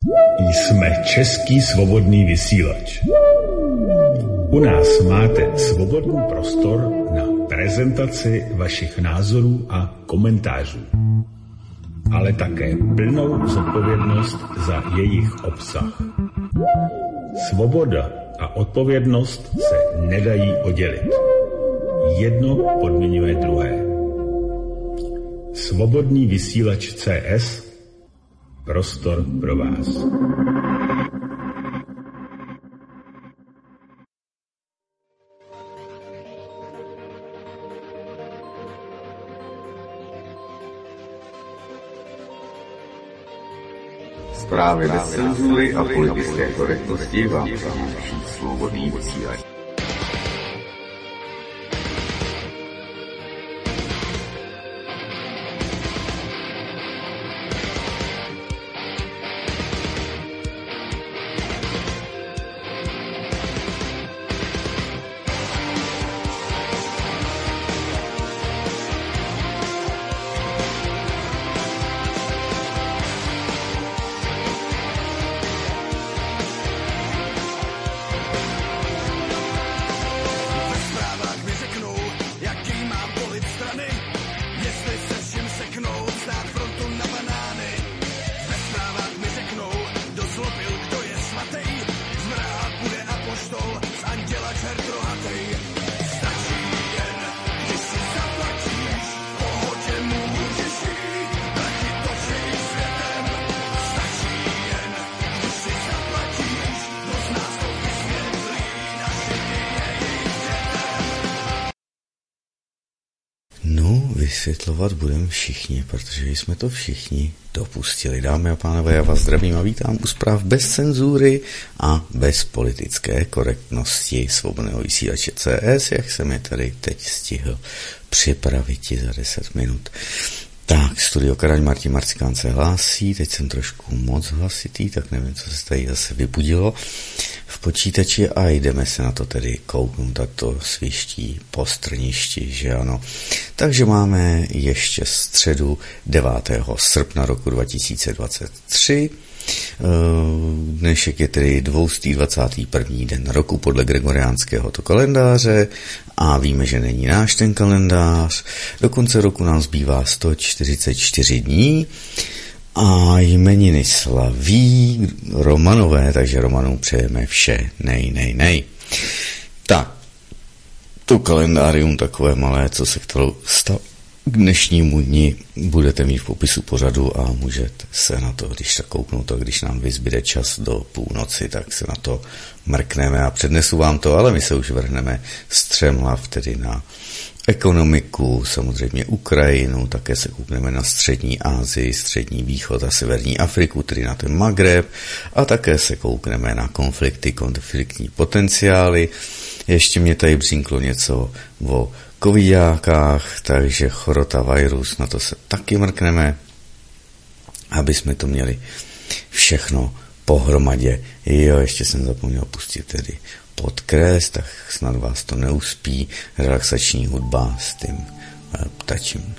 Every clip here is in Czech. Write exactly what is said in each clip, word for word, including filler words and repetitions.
Jsme Český svobodný vysílač. U nás máte svobodný prostor na prezentaci vašich názorů a komentářů, ale také plnou zodpovědnost za jejich obsah. Svoboda a odpovědnost se nedají oddělit. Jedno podmiňuje druhé. Svobodný vysílač C S, prostor pro vás. Zprávy bez cenzury a politické korektnosti vám přináší svobodný vysílač. Vysvětlovat budeme všichni, protože jsme to všichni dopustili. Dámy a pánové, já vás zdravím a vítám u zpráv bez cenzury a bez politické korektnosti svobodného vysílače C S, jak jsem je tady teď stihl připravit za deset minut. Tak, studio Karaň Martin Marcikán se hlásí, teď jsem trošku moc hlasitý, tak nevím, co se tady zase vybudilo v počítači a jdeme se na to tedy kouknout, a to sviští po strništi, že ano. Takže máme ještě středu devátého srpna roku dva tisíce dvacet tři, dnešek je tedy dvacátý druhý první den roku podle gregoriánského to kalendáře a víme, že není náš ten kalendář. Do konce roku nám zbývá sto čtyřicet čtyři dní a jmeniny slaví Romanové, takže Romanům přejeme vše nej, nej, nej. Tak, to kalendárium takové malé, co se kterou stalo k dnešnímu dni, budete mít v popisu pořadu a můžete se na to, když tak kouknout, a když nám vyzbyde čas do půlnoci, tak se na to mrkneme a přednesu vám to, ale my se už vrhneme střemhlav tedy na ekonomiku, samozřejmě Ukrajinu, také se koukneme na střední Asii, střední východ a severní Afriku, tedy na ten Magreb, a také se koukneme na konflikty, konfliktní potenciály. Ještě mě tady břínklo něco o covidákách, takže chorota virus, na to se taky mrkneme, aby jsme to měli všechno pohromadě. Jo, ještě jsem zapomněl pustit tedy podkres, tak snad vás to neuspí. Relaxační hudba s tím ptačím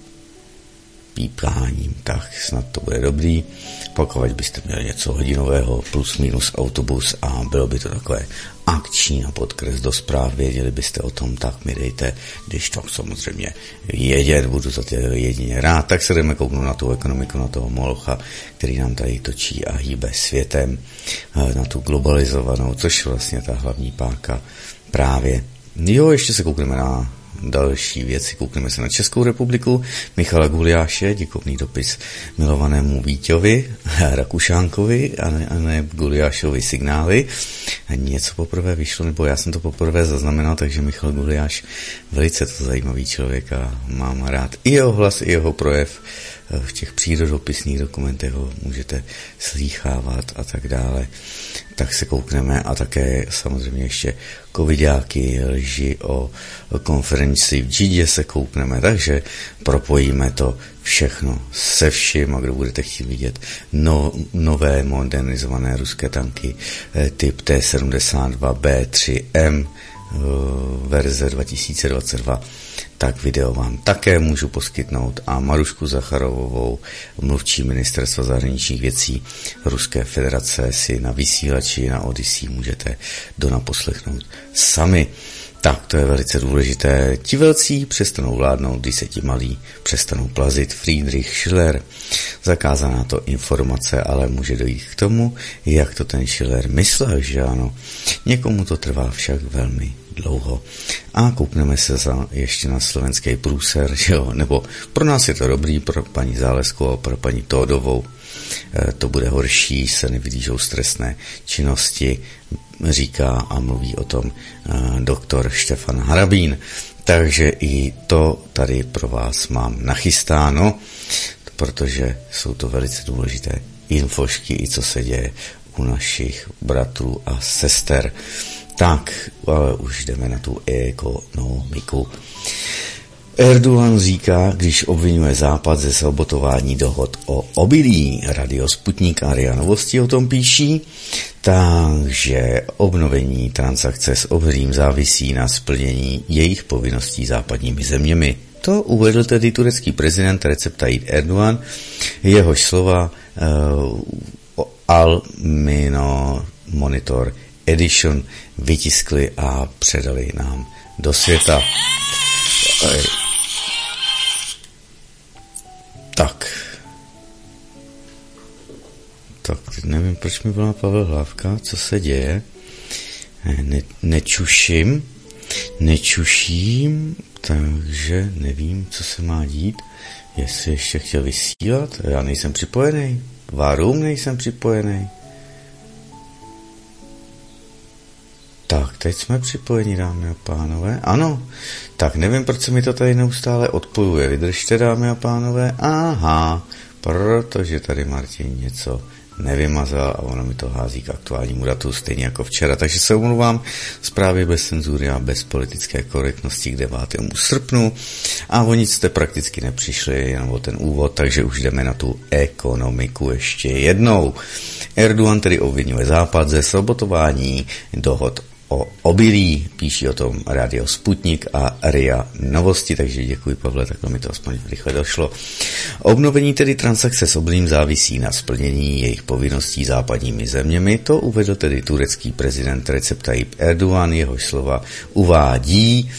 pípáním, tak snad to bude dobrý. Pokud byste měli něco hodinového, plus minus autobus a bylo by to takové akční na podkres do zpráv, věděli byste o tom, tak mi dejte, když to samozřejmě vědět, budu za to jedině rád. Tak se jdeme kouknout na tu ekonomiku, na toho molocha, který nám tady točí a hýbe světem, na tu globalizovanou, což je vlastně ta hlavní páka právě. Jo, ještě se koukneme na další věci, koukneme se na Českou republiku. Michala Guliáše, děkovný dopis milovanému Víťovi Rakušánkovi a ne, a ne Guliášovi signály. A něco poprvé vyšlo, nebo já jsem to poprvé zaznamenal, takže Michal Guliáš, velice to zajímavý člověk a mám rád i jeho hlas, i jeho projev. V těch přírodopisných dokumentech ho můžete slýchávat a tak dále. Tak se koukneme a také samozřejmě ještě covidáky, lži o konferenci v Džidě se koukneme, takže propojíme to všechno se vším, a kdo budete chtít vidět no, nové modernizované ruské tanky typ T sedmdesát dva B tři M verze dva tisíce dvacet dva, tak video vám také můžu poskytnout a Marušku Zacharovovou, mluvčí ministerstva zahraničních věcí Ruské federace, si na vysílači na Odyssey můžete donaposlechnout sami. Tak, to je velice důležité. Ti velcí přestanou vládnout, když se ti malí přestanou plazit. Friedrich Schiller. Zakázaná to informace, ale může dojít k tomu, jak to ten Schiller myslel, že ano. Někomu to trvá však velmi dlouho. A koukneme se za ještě na slovenský průser, že jo, nebo pro nás je to dobrý, pro paní Záleskou a pro paní Tódovou to bude horší, se nevydížou stresné činnosti, říká a mluví o tom doktor Štefan Harabín. Takže i to tady pro vás mám nachystáno, protože jsou to velice důležité infošky, i co se děje u našich bratrů a sester. Tak, ale už jdeme na tu ekonomiku. Erdogan říká, když obvinuje Západ ze sabotování dohod o obilí. Radio Sputnik a R I A Novosti o tom píší, takže obnovení transakce s obilím závisí na splnění jejich povinností západními zeměmi. To uvedl tedy turecký prezident Recep Tayyip Erdogan, jehož slova uh, Al-Mino Monitor Edition vytiskli a předali nám do světa. Tak. Tak, nevím, proč mi volá Pavel Hlávka, co se děje. Ne, nečuším, nečuším, takže nevím, co se má dít. Jestli ještě chtěl vysílat, já nejsem připojený. Várum nejsem připojený. Tak, teď jsme připojeni, dámy a pánové. Ano, tak nevím, proč se mi to tady neustále odpojuje. Vydržte, dámy a pánové. Aha, protože tady Martin něco nevymazal a ono mi to hází k aktuálnímu datu, stejně jako včera. Takže se omluvám, zprávy bez cenzury a bez politické korektnosti k devátému srpnu. A o nic jste prakticky nepřišli, jenom o ten úvod, takže už jdeme na tu ekonomiku ještě jednou. Erdogan tedy obvinuje Západ ze sabotování dohod o obilí, píší o tom Radio Sputnik a R I A Novosti, takže děkuji, Pavle, takhle mi to aspoň rychle došlo. Obnovení tedy transakce s obilím závisí na splnění jejich povinností západními zeměmi, to uvedl tedy turecký prezident Recep Tayyip Erdogan, jehož slova uvádí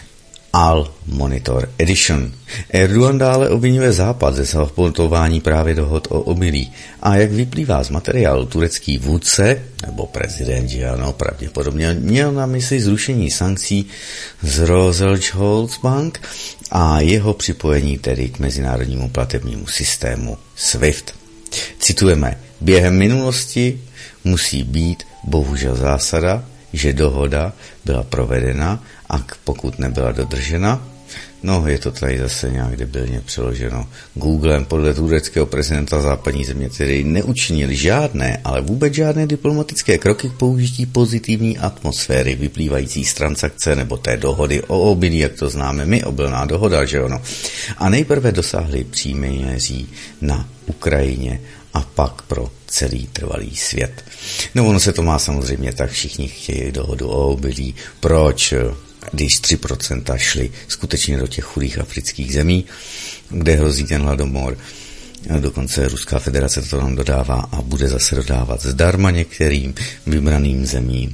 Al-Monitor Edition. Erdogan dále obvinuje Západ ze sabotování právě dohod o obilí. A jak vyplývá z materiálu, turecký vůdce, nebo prezident, že ano, pravděpodobně měl na mysli zrušení sankcí z Rosenholzbank a jeho připojení tedy k mezinárodnímu platebnímu systému SWIFT. Citujeme, během minulosti musí být bohužel zásada, že dohoda byla provedena a pokud nebyla dodržena, no je to tady zase nějak debilně přeloženo Googlem, podle tureckého prezidenta západní země, tedy neučinili žádné, ale vůbec žádné diplomatické kroky k použití pozitivní atmosféry vyplývající z transakce nebo té dohody o obilí, jak to známe my, obilná dohoda, že ono. A nejprve dosáhli příměří na Ukrajině a pak pro celý trvalý svět. No ono se to má samozřejmě tak, všichni chtějí dohodu o obilí. Proč? Když tři procenta šli skutečně do těch chudých afrických zemí, kde hrozí ten hladomor. Dokonce Ruská federace to nám dodává a bude zase dodávat zdarma některým vybraným zemím.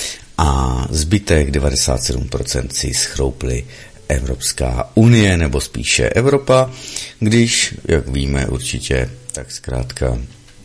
A zbytek devadesát sedm procent si schroupli Evropská unie, nebo spíše Evropa, když, jak víme určitě, tak zkrátka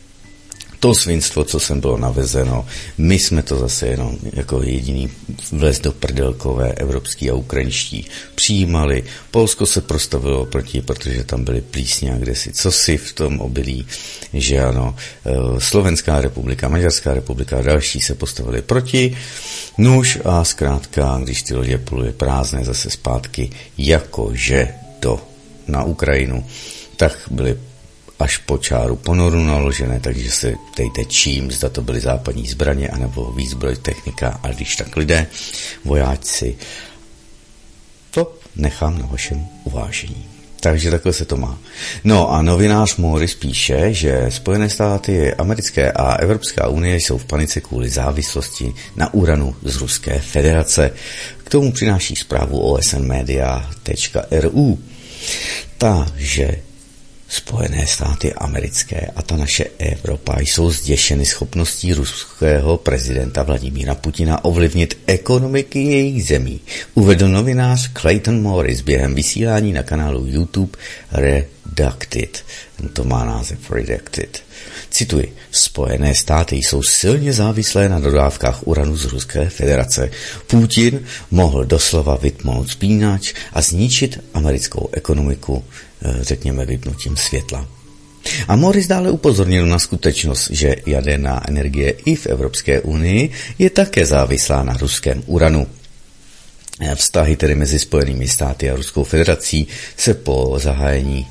to svinstvo, co sem bylo navezeno, my jsme to zase jenom jako jediný vlez do prdelkové evropský a ukrajinští přijímali. Polsko se prostavilo proti, protože tam byly plísně a kdesi cosi v tom obilí, že ano, Slovenská republika, Maďarská republika a další se postavili proti. Nuž a zkrátka, když ty lodě pluli prázdné zase zpátky, jakože do, na Ukrajinu, tak byly až po čáru ponoru naložené, takže se dejte čím, zda to byly západní zbraně, anebo výzbroj, technika, a když tak lidé, vojáci, to nechám na vašem uvážení. Takže takhle se to má. No a novinář Morris píše, že Spojené státy americké a Evropská unie jsou v panice kvůli závislosti na uranu z Ruské federace. K tomu přináší zprávu O S N media tečka R U. Takže Spojené státy americké a ta naše Evropa jsou zděšeny schopností ruského prezidenta Vladimíra Putina ovlivnit ekonomiky jejich zemí, uvedl novinář Clayton Morris během vysílání na kanálu YouTube Redacted. To má název Redacted. Cituji, Spojené státy jsou silně závislé na dodávkách uranu z Ruské federace. Putin mohl doslova vytmout spínač a zničit americkou ekonomiku, řekněme, vypnutím světla. A Morris dále upozornil na skutečnost, že jaderná energie i v Evropské unii je také závislá na ruském uranu. Vztahy tedy mezi Spojenými státy a Ruskou federací se po zahájení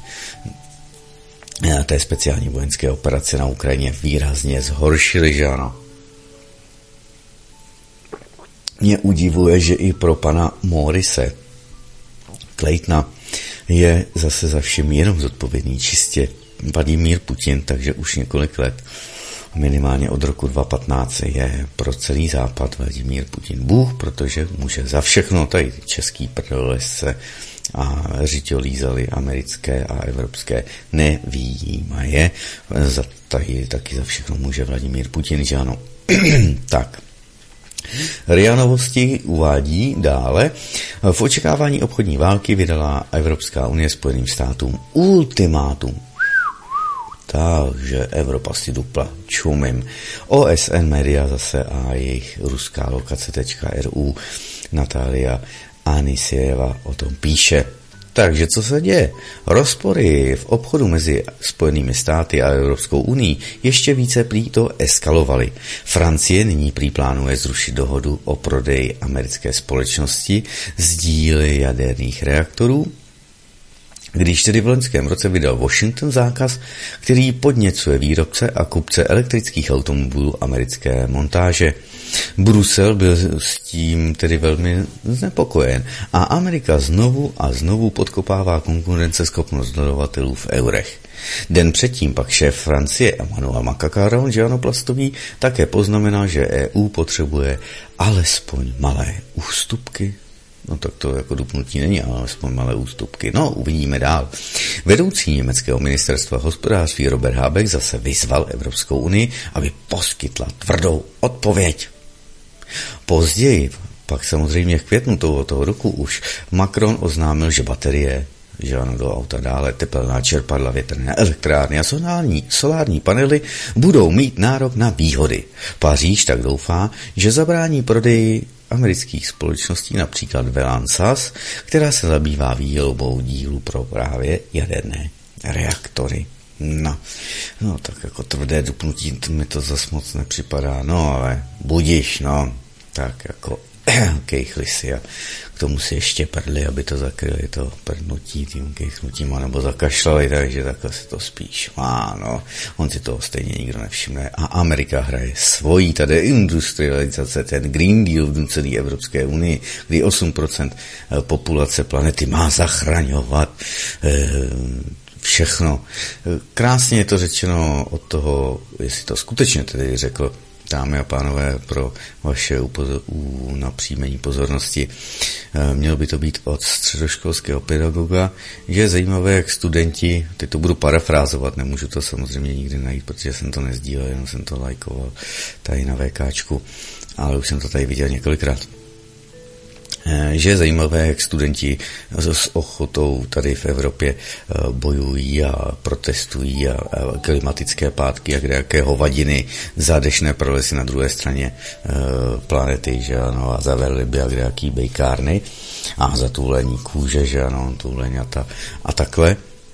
té speciální vojenské operace na Ukrajině výrazně zhoršily, že ano. Mě udivuje, že i pro pana Morrise Claytona je zase za všem jenom zodpovědný čistě Vladimír Putin, takže už několik let, minimálně od roku dva tisíce patnáct, je pro celý západ Vladimír Putin Bůh, protože může za všechno, tady český prdolesce a řiťolízaly americké a evropské nevýjímaje, za, tady taky za všechno může Vladimír Putin, že ano. Tak. R I A Novosti uvádí dále, v očekávání obchodní války vydala Evropská unie Spojeným státům ultimátum. Takže Evropa si dupla, čumím. O S N Media zase a jejich ruská lokace.ru Natália Anisejeva o tom píše. Takže co se děje? Rozpory v obchodu mezi Spojenými státy a Evropskou unii ještě více prý to eskalovaly. Francie nyní prý plánuje zrušit dohodu o prodeji americké společnosti z díly jaderných reaktorů, když tedy v loňském roce vydal Washington zákaz, který podněcuje výrobce a kupce elektrických automobilů americké montáže. Brusel byl s tím tedy velmi znepokojen a Amerika znovu a znovu podkopává konkurenceschopnost dodavatelů v eurech. Den předtím pak šéf Francie Emmanuel Macron žánoplastový také poznamenal, že E U potřebuje alespoň malé ústupky. No tak to jako dupnutí není, ale alespoň malé ústupky. No, uvidíme dál. Vedoucí německého ministerstva hospodářství Robert Habeck zase vyzval Evropskou unii, aby poskytla tvrdou odpověď. Později, pak samozřejmě v květnu toho, toho roku už, Macron oznámil, že baterie, že ano, do auta dále, tepelná čerpadla, větrné elektrárny a solární, solární panely budou mít nárok na výhody. Paříž tak doufá, že zabrání prodeji amerických společností, například Velansas, která se zabývá výrobou dílů pro právě jaderné reaktory. No, no tak jako tvrdé dupnutí mi to zas moc nepřipadá, no ale budiš, no, tak jako kejchli si a k tomu si ještě prdli, aby to zakryli, to prdnutí tím kejchnutím, anebo zakašlali, takže takhle se to spíš má, no, on si toho stejně nikdo nevšimne a Amerika hraje svojí tady industrializace, ten Green Deal v celé Evropské unii, kdy osm procent populace planety má zachraňovat eh, všechno. Krásně je to řečeno od toho, jestli to skutečně tedy řekl, dámy a pánové, pro vaše upozor- u napříjmení pozornosti. Mělo by to být od středoškolského pedagoga, že je zajímavé, jak studenti, teď to budu parafrázovat, nemůžu to samozřejmě nikdy najít, protože jsem to nezdílel, jenom jsem to lajkoval tady na VKčku, ale už jsem to tady viděl několikrát. Že je zajímavé, jak studenti s ochotou tady v Evropě bojují a protestují a klimatické pátky a kdejaké hovadiny za dešné pralesy na druhé straně planety, že ano, a za velryby a kdejaký bejkárny a za tulení kůže, že ano, tuleňata a takhle.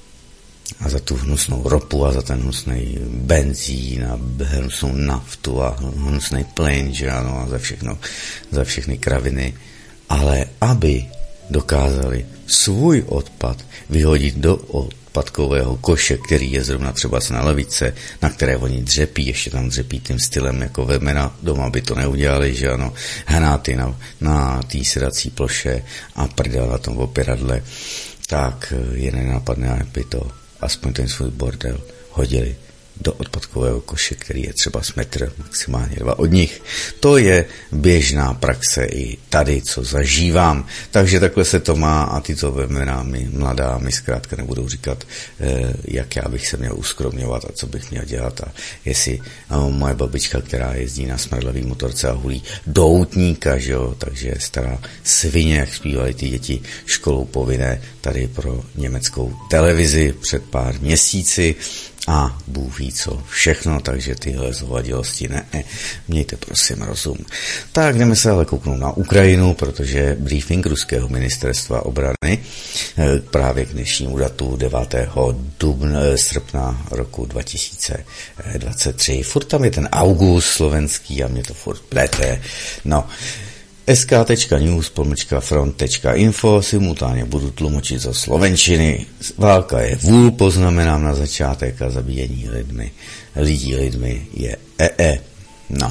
A za tu hnusnou ropu a za ten hnusný benzín a hnusnou naftu a hnusný plyn, že ano, a za všechno, za všechny kraviny. Ale aby dokázali svůj odpad vyhodit do odpadkového koše, který je zrovna třeba na lavice, na které oni dřepí, ještě tam dřepí tím stylem, jako ve mena, doma by to neudělali, že ano, hnáty na, na té sedací ploše a prdel na tom opěradle, tak je nenapadne, aby to aspoň ten svůj bordel hodili do odpadkového koše, který je třeba s metr, maximálně dva od nich. To je běžná praxe i tady, co zažívám. Takže takhle se to má a ty to veme námi mladá, mi zkrátka nebudou říkat, jak já bych se měl uskromňovat a co bych měl dělat a jestli no, moje babička, která jezdí na smradlavý motorce a hulí doutníka, že jo, takže je stará svině, jak zpívali ty děti školou povinné tady pro německou televizi před pár měsíci. A Bůh ví co všechno, takže tyhle zhovadilosti ne, ne, mějte prosím rozum. Tak jdeme se ale kouknout na Ukrajinu, protože briefing ruského ministerstva obrany právě k dnešnímu datu devátého dubna, srpna roku dva tisíce dvacet tři. Furt tam je ten august slovenský a mě to furt plete. No, es ká tečka news pomlčka front tečka info simultánně budu tlumočit zo slovenčiny. Válka je vůl, poznamenám na začátek a zabíjení lidmi, lidí lidmi je ee. No.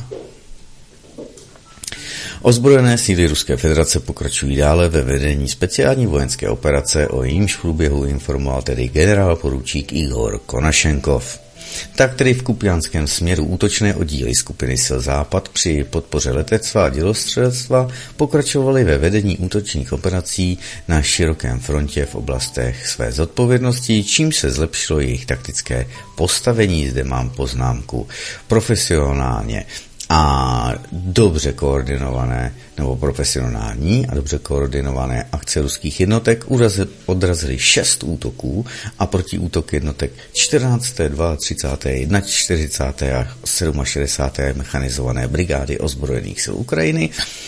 Ozbrojené síly Ruské federace pokračují dále ve vedení speciální vojenské operace, o jejímž průběhu informoval tedy generál poručík Igor Konašenkov. Tak tedy v kupiánském směru útočné oddíly skupiny sil Západ při podpoře letectva a dělostřelectva pokračovaly ve vedení útočných operací na širokém frontě v oblastech své zodpovědnosti, čímž se zlepšilo jejich taktické postavení. Zde mám poznámku profesionálně a dobře koordinované nebo profesionální a dobře koordinované akce ruských jednotek odrazily šest útoků a protiútok jednotek čtrnácté, třicáté druhé, čtyřicáté první a šedesáté sedmé mechanizované brigády ozbrojených sil Ukrajiny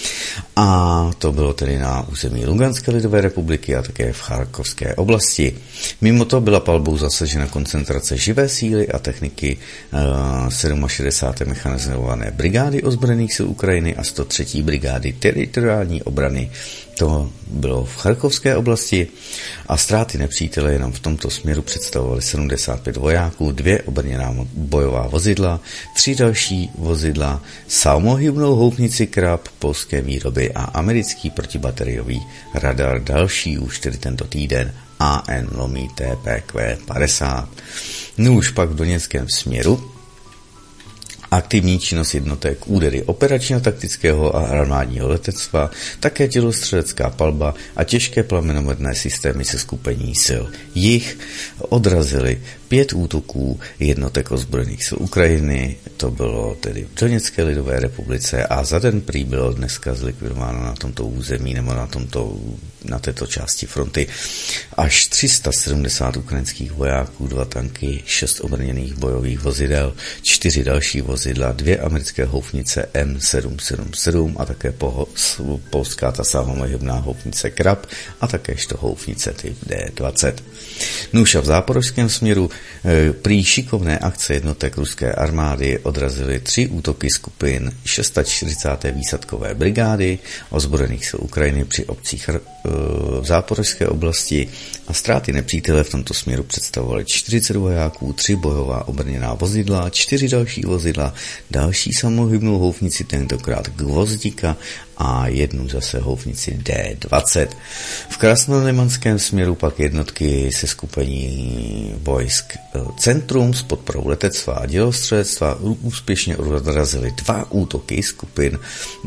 a to bylo tedy na území Luganské lidové republiky a také v Charkovské oblasti. Mimo to byla palbou zasažena koncentrace živé síly a techniky uh, šedesáté sedmé mechanizované brigády ozbrojených sil Ukrajiny a sto třetí brigády teritoriální obrany. To bylo v Charkovské oblasti a ztráty nepřítele jenom v tomto směru představovaly sedmdesát pět vojáků, dvě obrněná bojová vozidla, tři další vozidla, samohybnou houfnici Krab polské výroby a americký protibateriový radar, další už tedy tento týden A N lomí T P Q padesát. No už pak v doněckém směru aktivní činnost jednotek, údery operačně-taktického a armádního letectva, také tělostřelecká palba a těžké plamenometné systémy se skupení sil jich odrazily pět útoků jednotek ozbrojených sil Ukrajiny, to bylo tedy v Doněcké lidové republice a za den prý bylo dneska zlikvidováno na tomto území nebo na, tomto, na této části fronty až tři sta sedmdesát ukrajinských vojáků, dva tanky, šest obrněných bojových vozidel, čtyři další vozidla, dvě americké houfnice M sedm sedm sedm a také poho, polská ta samohybná houfnice Krab a také houfnice typ D dvacet. Nuž a v záporožském směru e, prý šikovné akce jednotek ruské armády odrazily tři útoky skupin čtyřicáté šesté výsadkové brigády ozbrojených sil Ukrajiny při obcích e, v záporožské oblasti a ztráty nepřítele v tomto směru představovaly čtyřicet vojáků, tři bojová obrněná vozidla, čtyři další vozidla, další samohybnou houfnici, tentokrát Gvozdika a jednu zase houfnici D dvacet. V krasnolimanském směru pak jednotky se skupení vojsk Centrum s podporou letectva a dělostřelectva úspěšně odrazily dva útoky skupin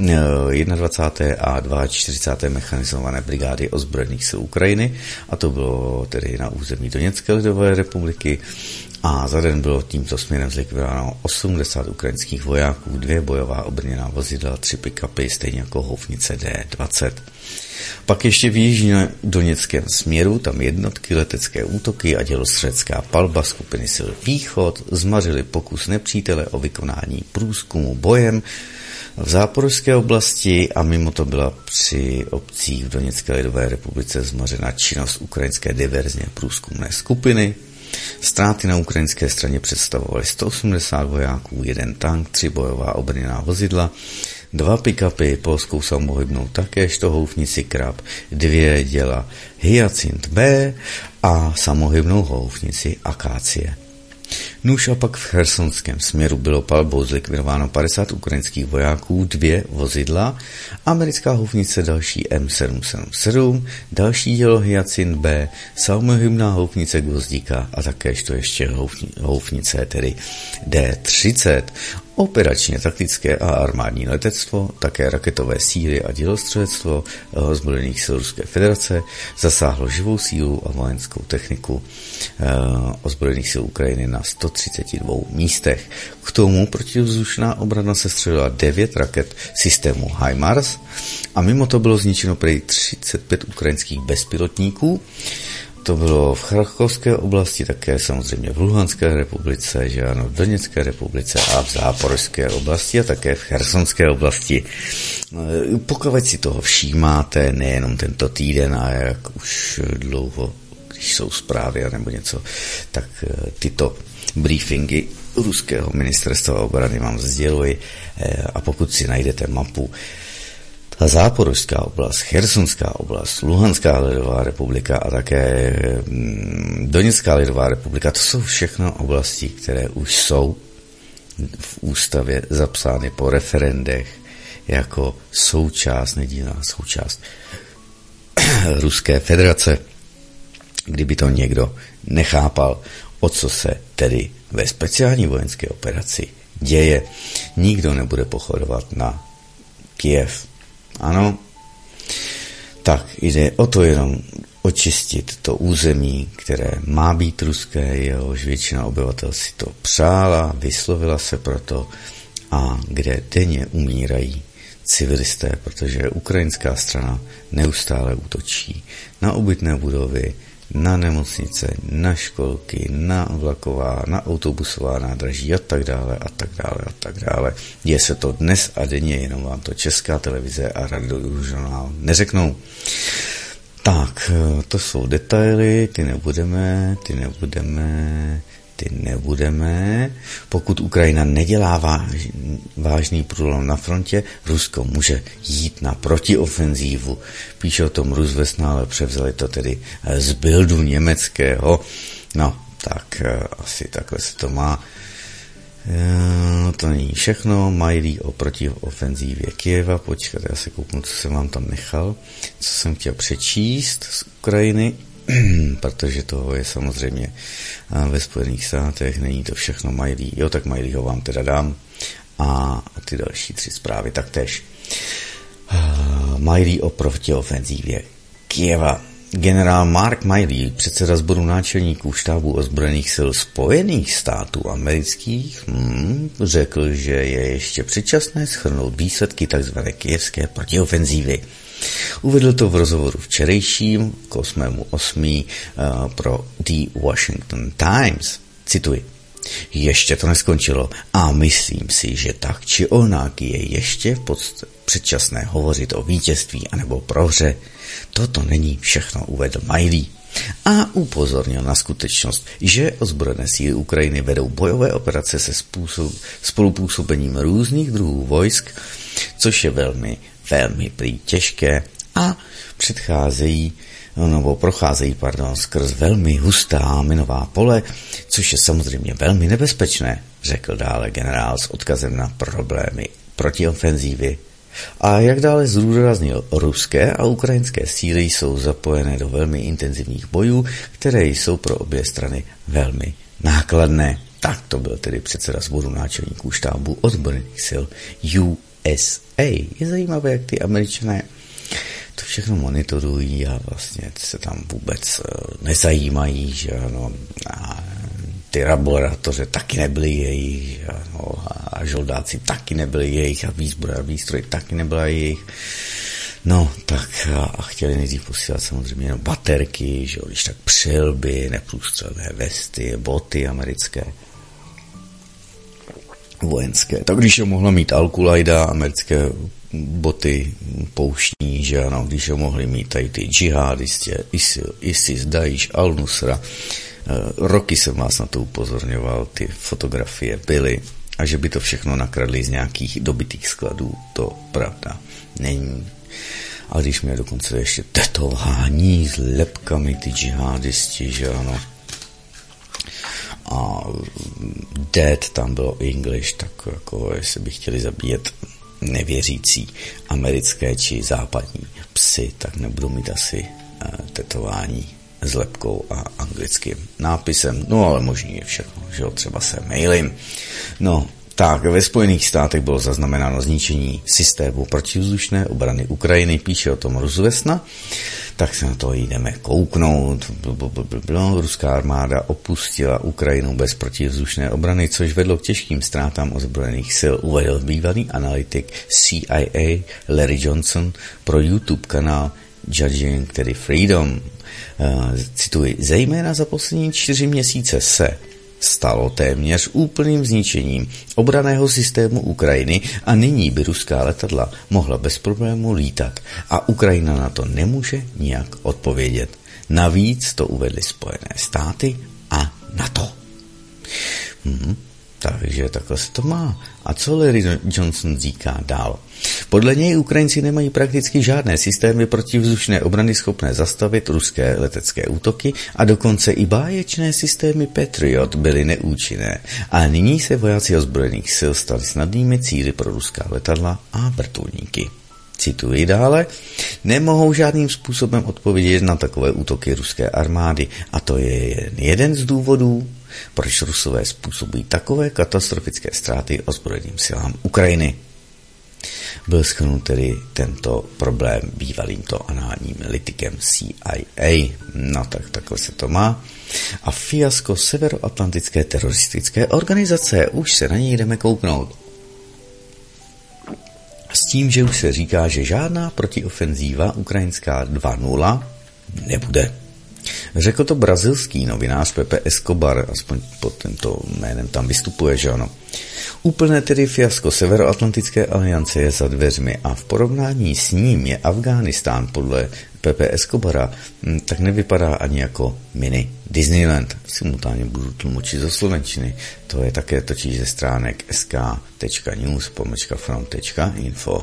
dvacáté první a čtyřicáté druhé mechanizované brigády ozbrojených sil Ukrajiny a to bylo tedy na území Doněcké lidové republiky. A za den bylo tímto směrem zlikvidováno osmdesát ukrajinských vojáků, dvě bojová obrněná vozidla, tři pick-upy, stejně jako houfnice D dvacet. Pak ještě v jižním doněckém směru, tam jednotky letecké útoky a dělostřelecká palba skupiny sil Východ zmařily pokus nepřítele o vykonání průzkumu bojem v záporožské oblasti a mimo to byla při obcích v Doněcké lidové republice zmařena činnost ukrajinské diverzně průzkumné skupiny. Ztráty na ukrajinské straně představovaly sto osmdesát vojáků, jeden tank, tři bojová obrněná vozidla, dva pick-upy, polskou samohybnou takéžto houfnici Krab, dvě děla Hyacint B a samohybnou houfnici Akácie. Nuž a pak v chersonském směru bylo palbou zlikvidováno padesát ukrajinských vojáků, dvě vozidla, americká houfnice další M sedm sedm sedm, další dělo Hyacint B, samohybná houfnice Gvozdíka a takéžto ještě houfnice, tedy D třicet. Operačně taktické a armádní letectvo, také raketové síly a dělostřelectvo ozbrojených sil Ruské federace zasáhlo živou sílu a vojenskou techniku eh, ozbrojených sil Ukrajiny na sto třicet dva místech. K tomu protivzdušná obrana sestřelila devět raket systému HIMARS a mimo to bylo zničeno prý třicet pět ukrajinských bezpilotníků. To bylo v Charkovské oblasti, také samozřejmě v Luhanské republice, že ano, v Doněcké republice a v Záporožské oblasti a také v Chersonské oblasti. Pokud si toho všímáte, nejenom tento týden a jak už dlouho, když jsou zprávy nebo něco, tak tyto briefingy ruského ministerstva obrany vám sděluji a pokud si najdete mapu, ta Záporožská oblast, Chersonská oblast, Luhanská lidová republika a také Doněcká lidová republika, to jsou všechno oblasti, které už jsou v ústavě zapsány po referendech jako součást, nedílná součást Ruské federace. Kdyby to někdo nechápal, o co se tedy ve speciální vojenské operaci děje, nikdo nebude pochodovat na Kyjev. Ano, tak jde o to jenom očistit to území, které má být ruské, jehož většina obyvatel si to přála, vyslovila se proto a kde denně umírají civilisté, protože ukrajinská strana neustále útočí na obytné budovy, na nemocnice, na školky, na vlaková, na autobusová nádraží a tak dále a tak dále a tak dále. Děje se to dnes a denně, jenom vám to Česká televize a radiožurnál neřeknou. Tak, to jsou detaily, ty nebudeme, ty nebudeme, ty nebudeme. Pokud Ukrajina nedělá váž, vážný průlom na frontě, Rusko může jít na protiofenzívu. Píše o tom Rusvesna, ale převzali to tedy z Bildu německého. No, tak asi takhle se to má. E, to není všechno. Mají o protiofenzívě Kyjeva. Počkejte, já se kouknu, co jsem vám tam nechal. Co jsem chtěl přečíst z Ukrajiny. Protože toho je samozřejmě ve Spojených státech, není to všechno Miley. Jo, tak Mileyho vám teda dám a ty další tři zprávy taktéž. Miley o protiofenzívě Kyjeva. Generál Mark Miley, předseda sboru náčelníků štábu ozbrojených sil Spojených států amerických, hmm, řekl, že je ještě předčasné shrnout výsledky tzv. Kyjevské protiofenzívy. Uvedl to v rozhovoru včerejším k osmému osmého uh, pro The Washington Times. Cituji. Ještě to neskončilo a myslím si, že tak či onak je ještě podst- předčasné hovořit o vítězství anebo prohře. Toto není všechno, uvedl Miley. A upozornil na skutečnost, že ozbrojené síly Ukrajiny vedou bojové operace se způsob, spolupůsobením různých druhů vojsk, což je velmi, velmi prý těžké a předcházejí nebo procházejí pardon, skrz velmi hustá minová pole, což je samozřejmě velmi nebezpečné, řekl dále generál s odkazem na problémy protiofenzívy. A jak dále zdůraznil, ruské a ukrajinské síly jsou zapojené do velmi intenzivních bojů, které jsou pro obě strany velmi nákladné. Tak to byl tedy předseda sboru náčelníků štábu ozbrojených sil U S A. Je zajímavé, jak ty Američané to všechno monitorují a vlastně se tam vůbec nezajímají, že ano, a ty laboratoře taky nebyly jejich, že ano, a žoldáci taky nebyli jejich a výzbroj a výstroj taky nebyla jejich. No, tak a, a chtěli nejdřív posílat samozřejmě jenom baterky, že jo, když tak přilby, neprůstřelné vesty, boty americké, vojenské. Tak když je mohla mít Al-Qaida, americké boty pouštní, že ano, když je mohli mít tady ty džihadisti, ISIL, ISIS, Daesh, Al-Nusra. Roky jsem vás na to upozorňoval, ty fotografie byly A že by to všechno nakradli z nějakých dobytých skladů, to pravda není. A když mě dokonce ještě tetování s lepkami, ty džihádisti, že ano. A dead tam bylo English, tak jako jestli by chtěli zabíjet nevěřící americké či západní psy, tak nebudou mít asi uh, tetování s lepkou a anglickým nápisem. No ale možný je všechno, že jo, třeba se mailím. No, tak ve Spojených státech bylo zaznamenáno zničení systému protivzdušné obrany Ukrajiny, píše o tom Rozvesna, tak se na to jdeme kouknout. Ruská armáda opustila Ukrajinu bez protivzdušné obrany, což vedlo k těžkým ztrátám ozbrojených sil, uvedl bývalý analytik C I A Larry Johnson pro YouTube kanál Judging, tedy Freedom. Cituji, zejména za poslední čtyři měsíce se stalo téměř úplným zničením obranného systému Ukrajiny a nyní by ruská letadla mohla bez problému lítat a Ukrajina na to nemůže nijak odpovědět. Navíc to uvedly Spojené státy a NATO. Hmm, takže takhle se to má. A co Larry Johnson říká dál? Podle něj Ukrajinci nemají prakticky žádné systémy protivzdušné obrany schopné zastavit ruské letecké útoky a dokonce i báječné systémy Patriot byly neúčinné. A nyní se vojáci ozbrojených sil stali snadnými cíli pro ruská letadla a vrtulníky. Cituji dále, nemohou žádným způsobem odpovědět na takové útoky ruské armády a to je jen jeden z důvodů, proč Rusové způsobují takové katastrofické ztráty ozbrojeným silám Ukrajiny. Byl shrnut tedy tento problém bývalým to análním analytikem C I A. No tak takhle se to má. A fiasko severoatlantické teroristické organizace, už se na něj jdeme kouknout. S tím, že už se říká, že žádná protiofenzíva ukrajinská dva nula nebude. Řekl to brazilský novinář Pepe Escobar, aspoň pod tímto jménem tam vystupuje, že ano. Úplné tedy fiasko Severoatlantické aliance je za dveřmi a v porovnání s ním je Afghánistán podle Pepe Escobara tak nevypadá ani jako mini Disneyland. Simultánně budu tlumočit ze slovenčiny. To je také točí ze stránek es ká tečka news pomlčka front tečka info.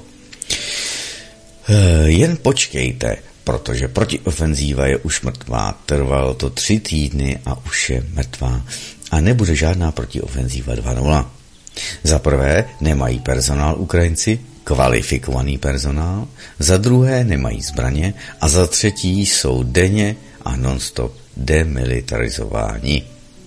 Jen počkejte, protože protiofenzíva je už mrtvá. Trvalo to tři týdny a už je mrtvá. A nebude žádná protiofenzíva dva nula. Za prvé nemají personál Ukrajinci, kvalifikovaný personál, za druhé nemají zbraně a za třetí jsou denně a non-stop demilitarizováni.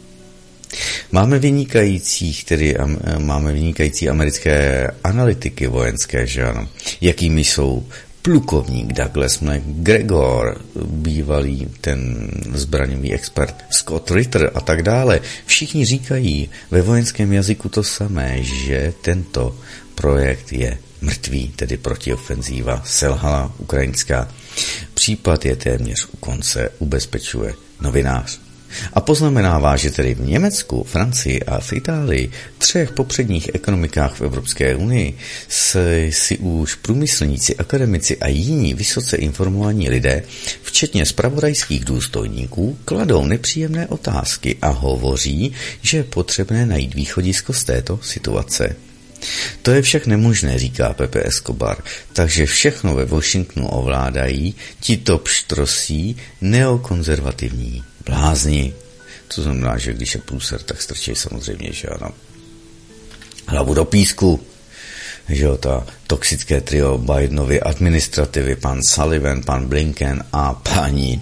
Máme vynikající, tedy máme vynikající americké analytiky vojenské, že ano, jakými jsou plukovník Douglas McGregor, bývalý ten zbraňový expert Scott Ritter a tak dále. Všichni říkají ve vojenském jazyku to samé, že tento projekt je mrtvý, tedy protiofenzíva selhala ukrajinská. Případ je téměř u konce, ubezpečuje novinář. A poznamenává, že tedy v Německu, Francii a v Itálii, třech popředních ekonomikách v Evropské unii, si, si už průmyslníci, akademici a jiní vysoce informovaní lidé, včetně zpravodajských důstojníků, kladou nepříjemné otázky a hovoří, že je potřebné najít východisko z této situace. To je však nemožné, říká Pepe Escobar, takže všechno ve Washingtonu ovládají tito pštrosí neokonzervativní blázni. To znamená, že když je průser, tak strčí samozřejmě, že ano, hlavu do písku. Že jo, ta toxické trio Bidenovy administrativy, pan Sullivan, pan Blinken a paní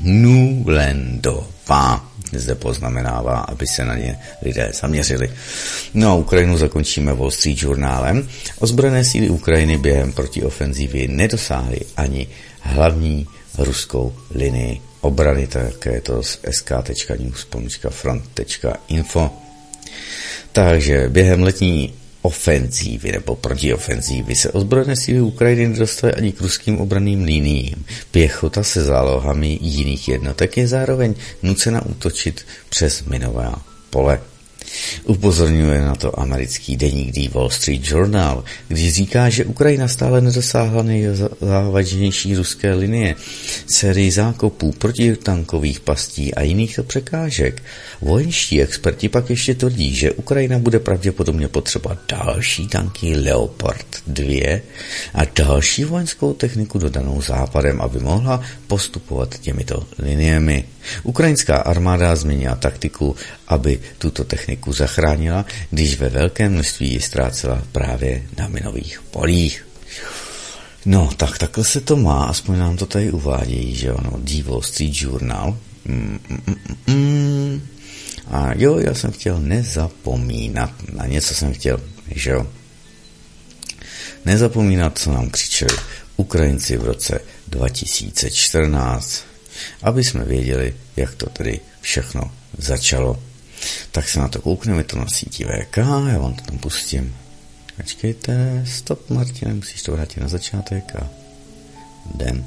Nulandová. Zde poznamenává, aby se na ně lidé zaměřili. No a Ukrajinu zakončíme Wall Street Journalem. Ozbrojené síly Ukrajiny během protiofenzívy nedosáhly ani hlavní ruskou linii obrany, také je to z es ká tečka news pomlčka front tečka info. Takže během letní ofenzívy nebo protiofenzívy se ozbrojené síly Ukrajiny nedostaly ani k ruským obranným liniím. Pěchota se zálohami jiných jednotek je zároveň nucena útočit přes minová pole. Upozorňuje na to americký deník The Wall Street Journal, když říká, že Ukrajina stále nedosáhla nejzávažnější ruské linie, sérii zákopů, protitankových pastí a jiných překážek. Vojenští experti pak ještě tvrdí, že Ukrajina bude pravděpodobně potřebovat další tanky Leopard dva a další vojenskou techniku dodanou Západem, aby mohla postupovat těmito liniemi. Ukrajinská armáda změnila taktiku, aby tuto techniku zachránila, když ve velkém množství ji ztrácela právě na minových polích. No, tak takhle se to má, aspoň nám to tady uvádějí, že ono, The Wall Street Journal. Mm, mm, mm, mm. A jo, já jsem chtěl nezapomínat, na něco jsem chtěl, že jo. Nezapomínat, co nám křičeli Ukrajinci v roce dva tisíce čtrnáct, aby jsme věděli, jak to tedy všechno začalo. Tak se na to koukneme, to na síti V K, já vám to tam pustím. Počkejte, stop, Martine, musíš to vrátit na začátek a jdem.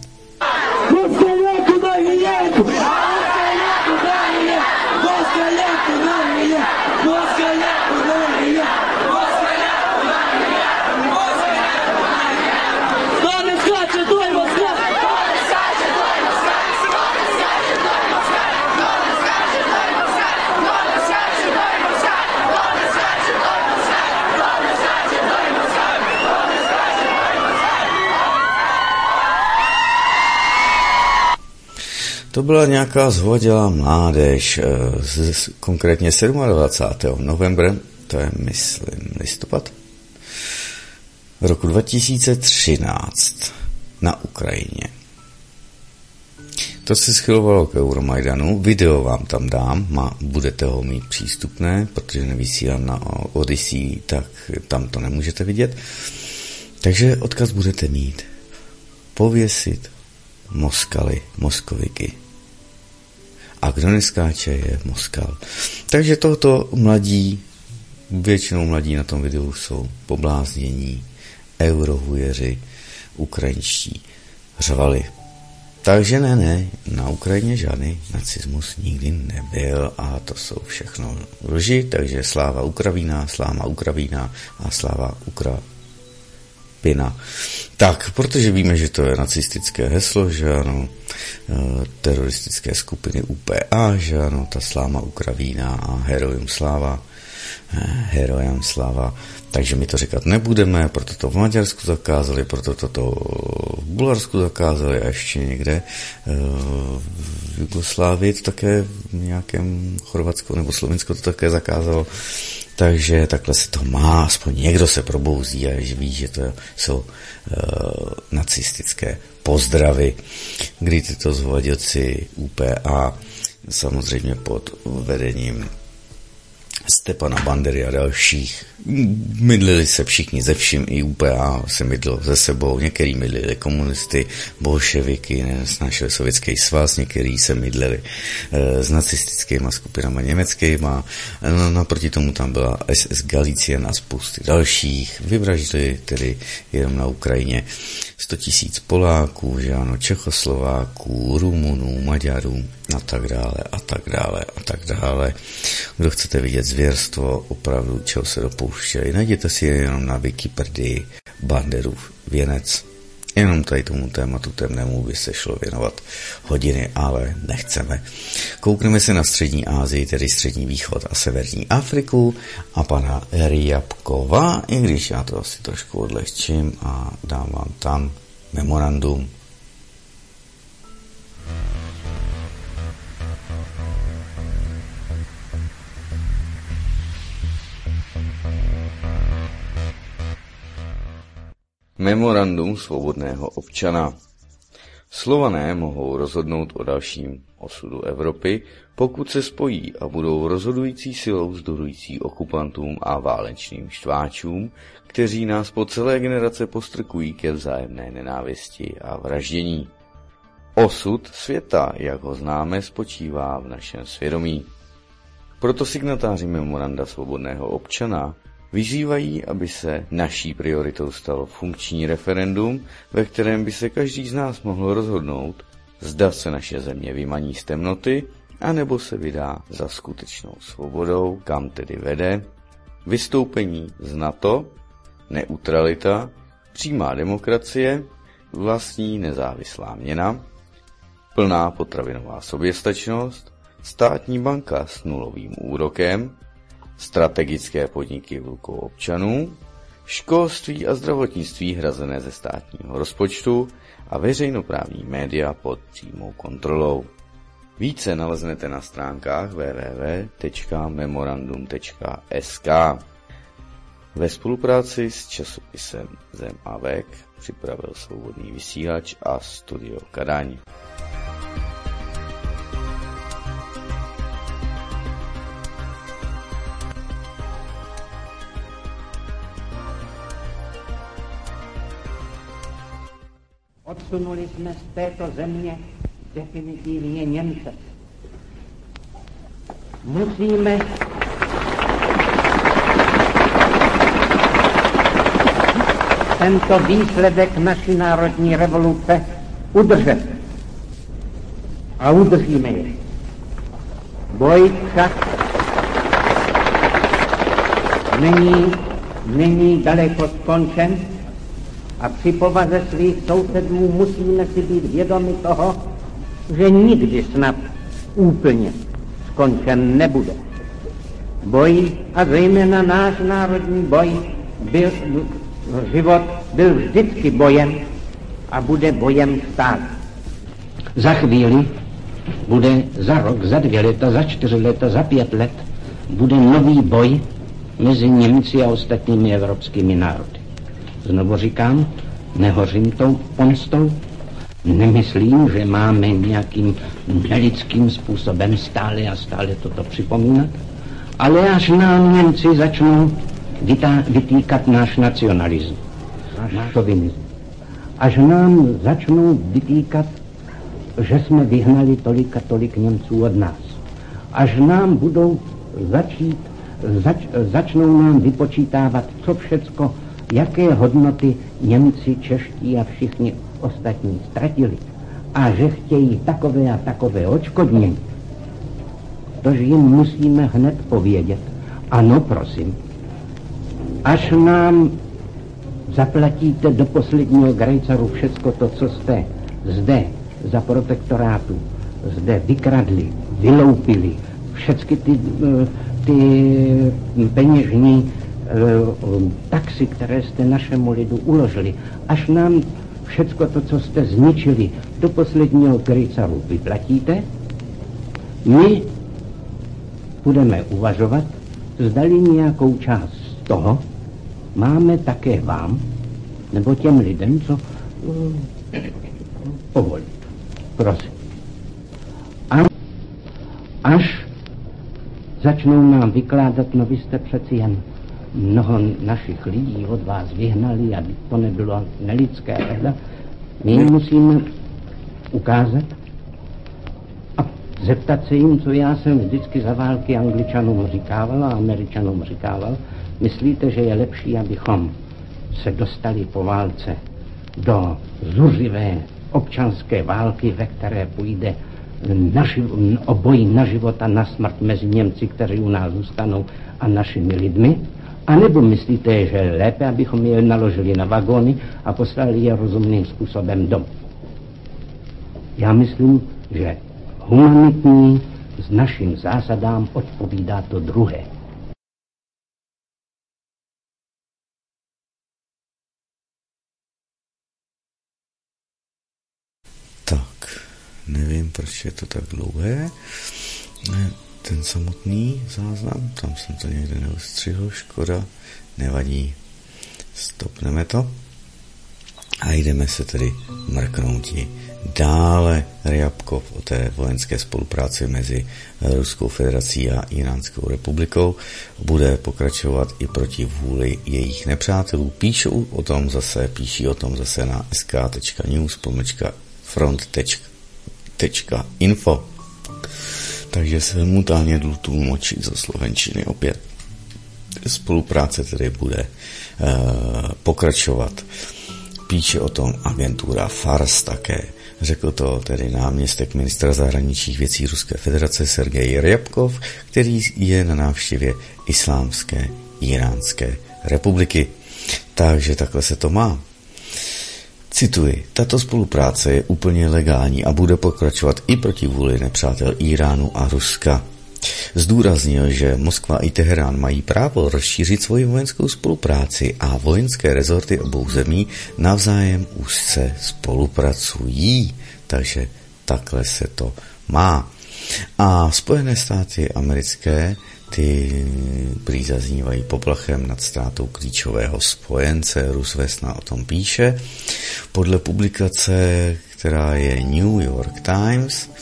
To byla nějaká zhodělá mládež, z, konkrétně dvacátého sedmého novembra, to je, myslím, listopad, roku dva tisíce třináct na Ukrajině. To se schylovalo k Euromajdanu, video vám tam dám, má, budete ho mít přístupné, protože nevysílám na Odyssey, tak tam to nemůžete vidět. Takže odkaz budete mít. Pověsit Moskaly, Moskoviky. A kdo neskáče, je Moskal. Takže tohoto mladí, většinou mladí na tom videu jsou pobláznění, eurohujeři, ukrajinští řvali. Takže ne, ne, na Ukrajině žádný nacismus nikdy nebyl a to jsou všechno lži, takže sláva Ukravína, sláva Ukravína a sláva Ukra. Pina. Tak, protože víme, že to je nacistické heslo, že ano, teroristické skupiny U P A, že ano, ta sláma Ukravína a herojům sláva, herojům sláva, takže my to říkat nebudeme, proto to v Maďarsku zakázali, proto to, to v Bulharsku zakázali a ještě někde v Jugoslávii to také v nějakém Chorvatsku nebo Slovinsku to také zakázalo. Takže takhle se to má, aspoň někdo se probouzí a ví, že to jsou uh, nacistické pozdravy, kdy tyto zvodělci U P A samozřejmě pod vedením Stepana Bandery a dalších mydlili se všichni ze vším, i U P A se mydlo ze sebou, některý mydlili komunisty, bolševiky, nesnášeli Sovětský svaz, některý se mydlili e, s nacistickýma skupinama německýma, no, naproti tomu tam byla S S Galicien a spousty dalších, vyvraždili tedy jenom na Ukrajině sto tisíc Poláků, že ano, Čechoslováků, Rumunů, Maďarů a tak dále a tak dále a tak dále. Kdo chcete vidět zvěrstvo, opravdu čeho se dopouštěli, najděte si jenom na Wikipedii Banderův věnec. Jenom tady tomu tématu temnému by se šlo věnovat hodiny, ale nechceme. Koukneme se na střední Asii, tedy střední východ a severní Afriku a pana Ryabkova, i když já to asi trošku odlehčím a dám vám tam memorandum. Memorandum svobodného občana. Slované mohou rozhodnout o dalším osudu Evropy, pokud se spojí a budou rozhodující silou vzdorující okupantům a válečným štváčům, kteří nás po celé generace postrkují ke vzájemné nenávisti a vraždění. Osud světa, jak ho známe, spočívá v našem svědomí. Proto signatáři memoranda svobodného občana vyzývají, aby se naší prioritou stalo funkční referendum, ve kterém by se každý z nás mohl rozhodnout, zda se naše země vymaní z temnoty anebo se vydá za skutečnou svobodou, kam tedy vede vystoupení z NATO, neutralita, přímá demokracie, vlastní nezávislá měna, plná potravinová soběstačnost, státní banka s nulovým úrokem, strategické podniky v rukou občanů, školství a zdravotnictví hrazené ze státního rozpočtu a veřejnoprávní média pod přímou kontrolou. Více naleznete na stránkách w w w tečka memorandum tečka s k. Ve spolupráci s časopisem Zem a Vek připravil Svobodný vysílač a Studio Kadaň. Odsunuli jsme z této země definitivně Němce. Musíme tento výsledek naší národní revoluce udržet. A udržíme je. Boj však není, není daleko skončen a při povaze svých sousedů musíme si být vědomi toho, že nikdy snad úplně skončen nebude. Boj, a zejména náš národní boj, byl, život byl vždycky bojem a bude bojem stále. Za chvíli bude za rok, za dvě leta, za čtyři leta, za pět let bude nový boj mezi Němci a ostatními evropskými národy. Znovu říkám, nehořím tou pomstou, nemyslím, že máme nějakým nelidským způsobem stále a stále toto připomínat, ale až nám Němci začnou vytá, vytýkat náš nacionalism, náš šovinism, až nám začnou vytýkat, že jsme vyhnali tolik a tolik Němců od nás, až nám budou začít, zač, začnou nám vypočítávat, co všecko, jaké hodnoty Němci, čeští a všichni ostatní ztratili a že chtějí takové a takové odškodnění, tož jim musíme hned povědět. Ano, prosím, až nám zaplatíte do posledního grejcaru všecko to, co jste zde za protektorátu zde vykradli, vyloupili, všechny ty, ty peněžní taxy, které jste našemu lidu uložili, až nám všecko to, co jste zničili, do posledního grejcaru vyplatíte, my budeme uvažovat, zdali nějakou část z toho máme také vám, nebo těm lidem, co uh, povolit. Prosím. A až začnou nám vykládat, no vy jste přeci jen mnoho našich lidí od vás vyhnali, aby to nebylo nelidské, teda my jim musíme ukázat a zeptat se jim, co já jsem vždycky za války Angličanům říkával a Američanům říkával. Myslíte, že je lepší, abychom se dostali po válce do zuřivé občanské války, ve které půjde na živ- o boji na život a na smrt mezi Němci, kteří u nás zůstanou, a našimi lidmi? A nebo myslíte, že je lépe, abychom je naložili na vagóny a poslali je rozumným způsobem domů? Já myslím, že humanitní s našim zásadám odpovídá to druhé. Tak, nevím, proč je to tak dlouhé. Ten samotný záznam, tam jsem to někde neustřihl, škoda, nevadí. Stopneme to a jdeme se tedy mrknout dále. Ryabkov o té vojenské spolupráci mezi Ruskou federací a Íránskou republikou bude pokračovat i proti vůli jejich nepřátelů. Píšou o tom zase, píší o tom zase na es ká tečka news pomlčka front tečka info. Takže simultánně jdu tlumočit ze slovenčiny opět. Spolupráce tedy bude uh, pokračovat. píše o tom agentura Fars také. Řekl to tedy náměstek ministra zahraničních věcí Ruské federace Sergej Ryabkov, který je na návštěvě Islámské Íránské republiky. Takže takhle se to má. Cituji, tato spolupráce je úplně legální a bude pokračovat i proti vůli nepřátel Iránu a Ruska. Zdůraznil, že Moskva i Teherán mají právo rozšířit svoji vojenskou spolupráci a vojenské rezorty obou zemí navzájem úzce spolupracují. Takže takhle se to má. A Spojené státy americké ty prý zaznívají poplachem nad ztrátou klíčového spojence. Rus Vesna o tom píše. Podle publikace, která je New York Times,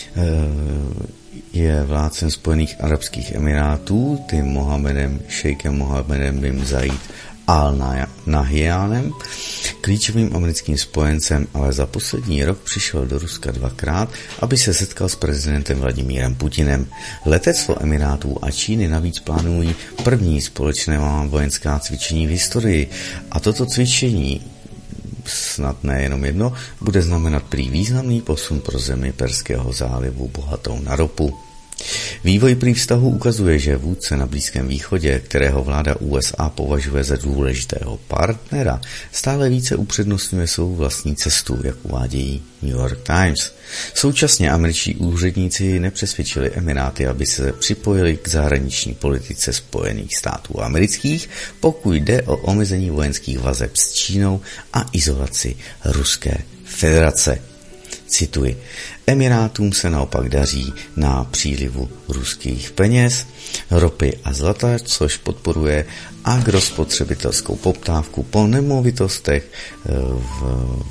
je vládcem Spojených arabských emirátů, tím Mohamedem, šejkem Mohamedem bin Zayed al-Nahyanem, klíčovým americkým spojencem, ale za poslední rok přišel do Ruska dvakrát, aby se setkal s prezidentem Vladimírem Putinem. Letectvo Emirátů a Číny navíc plánují první společné vojenská cvičení v historii. A toto cvičení, snad nejenom jedno, bude znamenat prý významný posun pro zemi Perského zálivu bohatou na ropu. Vývoj prý vztahu ukazuje, že vůdce na Blízkém východě, kterého vláda U S A považuje za důležitého partnera, stále více upřednostňuje svou vlastní cestu, jak uvádějí New York Times. Současně američtí úředníci nepřesvědčili Emiráty, aby se připojili k zahraniční politice Spojených států amerických, pokud jde o omezení vojenských vazeb s Čínou a izolaci Ruské federace. Cituji, Emirátům se naopak daří na přílivu ruských peněz, ropy a zlata, což podporuje agrospotřebitelskou poptávku po nemovitostech v,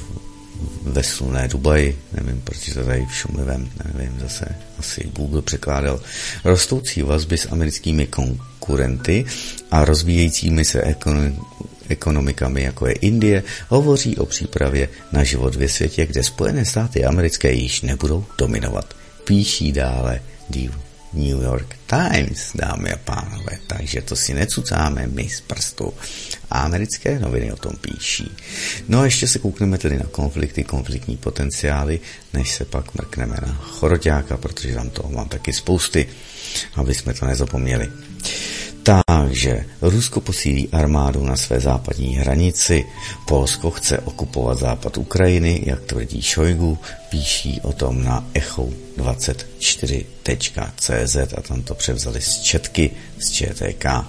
ve slunné Dubaji, nevím, proč to tady v šumivém, nevím, zase asi Google překládal, rostoucí vazby s americkými konkurenty a rozvíjejícími se ekonomiky ekonomikami, jako je Indie, hovoří o přípravě na život ve světě, kde Spojené státy americké již nebudou dominovat. Píší dále New York Times, dámy a pánové, takže to si necucáme my z prstu. A americké noviny o tom píší. No a ještě se koukneme tedy na konflikty, konfliktní potenciály, než se pak mrkneme na Choroťáka, protože tam toho mám taky spousty, aby jsme to nezapomněli. Takže Rusko posílí armádu na své západní hranici, Polsko chce okupovat západ Ukrajiny, jak tvrdí Šojgu, píší o tom na echo dvacet čtyři tečka cé zet a tam to převzali z četky z Č T K.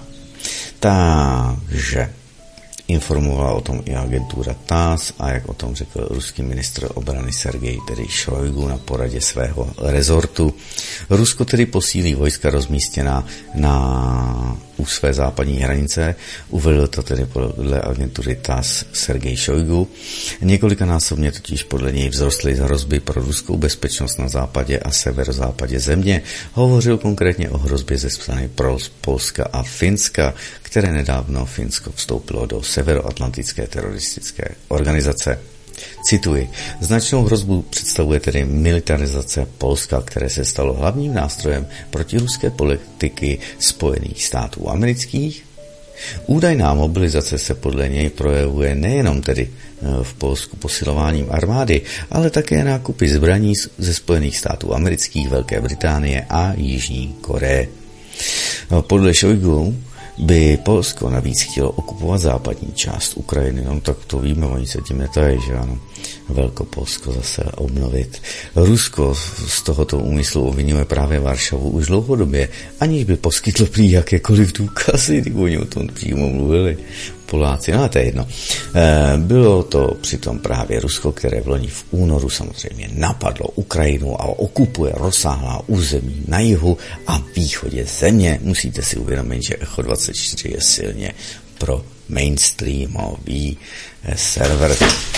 Takže informovala o tom i agentura T A S a jak o tom řekl ruský ministr obrany Sergej tedy Šojgu na poradě svého rezortu. Rusko tedy posílí vojska rozmístěná na u své západní hranice, uvedl to tedy podle agentury T A S Sergej Šojgu. Několikanásobně totiž podle něj vzrostly hrozby pro ruskou bezpečnost na západě a severozápadě země. Hovořil konkrétně o hrozbě ze strany Polska a Finska, které nedávno Finsko vstoupilo do severoatlantické teroristické organizace. Cituji, značnou hrozbu představuje tedy militarizace Polska, které se stalo hlavním nástrojem protiruské politiky Spojených států amerických. Údajná mobilizace se podle něj projevuje nejenom tedy v Polsku posilováním armády, ale také nákupy zbraní ze Spojených států amerických, Velké Británie a Jižní Koreje. Podle Šojgu by Polsko navíc chtělo okupovat západní část Ukrajiny, no tak to víme, oni se tím netají, že ano, Velkopolsko zase obnovit. Rusko z tohoto úmyslu obvinuje právě Varšavu už dlouhodobě, aniž by poskytlo prý jakékoliv důkazy, když oni o tom přímo mluvili. Poláci, no a to je jedno. E, bylo to přitom právě Rusko, které v loni v únoru samozřejmě napadlo Ukrajinu a okupuje rozsáhlá území na jihu a východě země. Musíte si uvědomit, že Echo dvacet čtyři je silně pro mainstreamový server.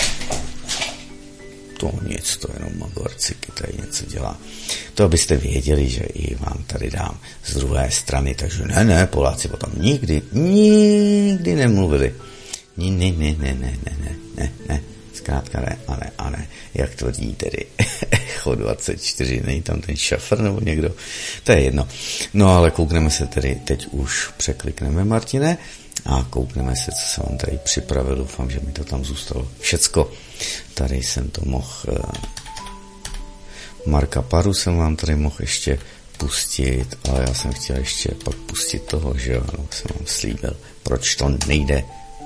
To nic, to jenom Magorciky tady něco dělá. To abyste věděli, že i vám tady dám z druhé strany, takže ne, ne, Poláci o tom nikdy, nikdy nemluvili. Ne, ne, ne, ne, ne, ne, ne, ne, zkrátka ne, a ne, a ne, jak tvrdí tedy Echo dvacet čtyři, není tam ten Šafr nebo někdo, to je jedno. No ale koukneme se tedy, teď už překlikneme, Martine, A koukneme se, co jsem vám tady připravil. Doufám, že mi to tam zůstalo všecko. Tady jsem to mohl... Marka Paru jsem vám tady mohl ještě pustit, ale já jsem chtěl ještě pak pustit toho, že jo, no, jsem vám slíbil. Proč to nejde?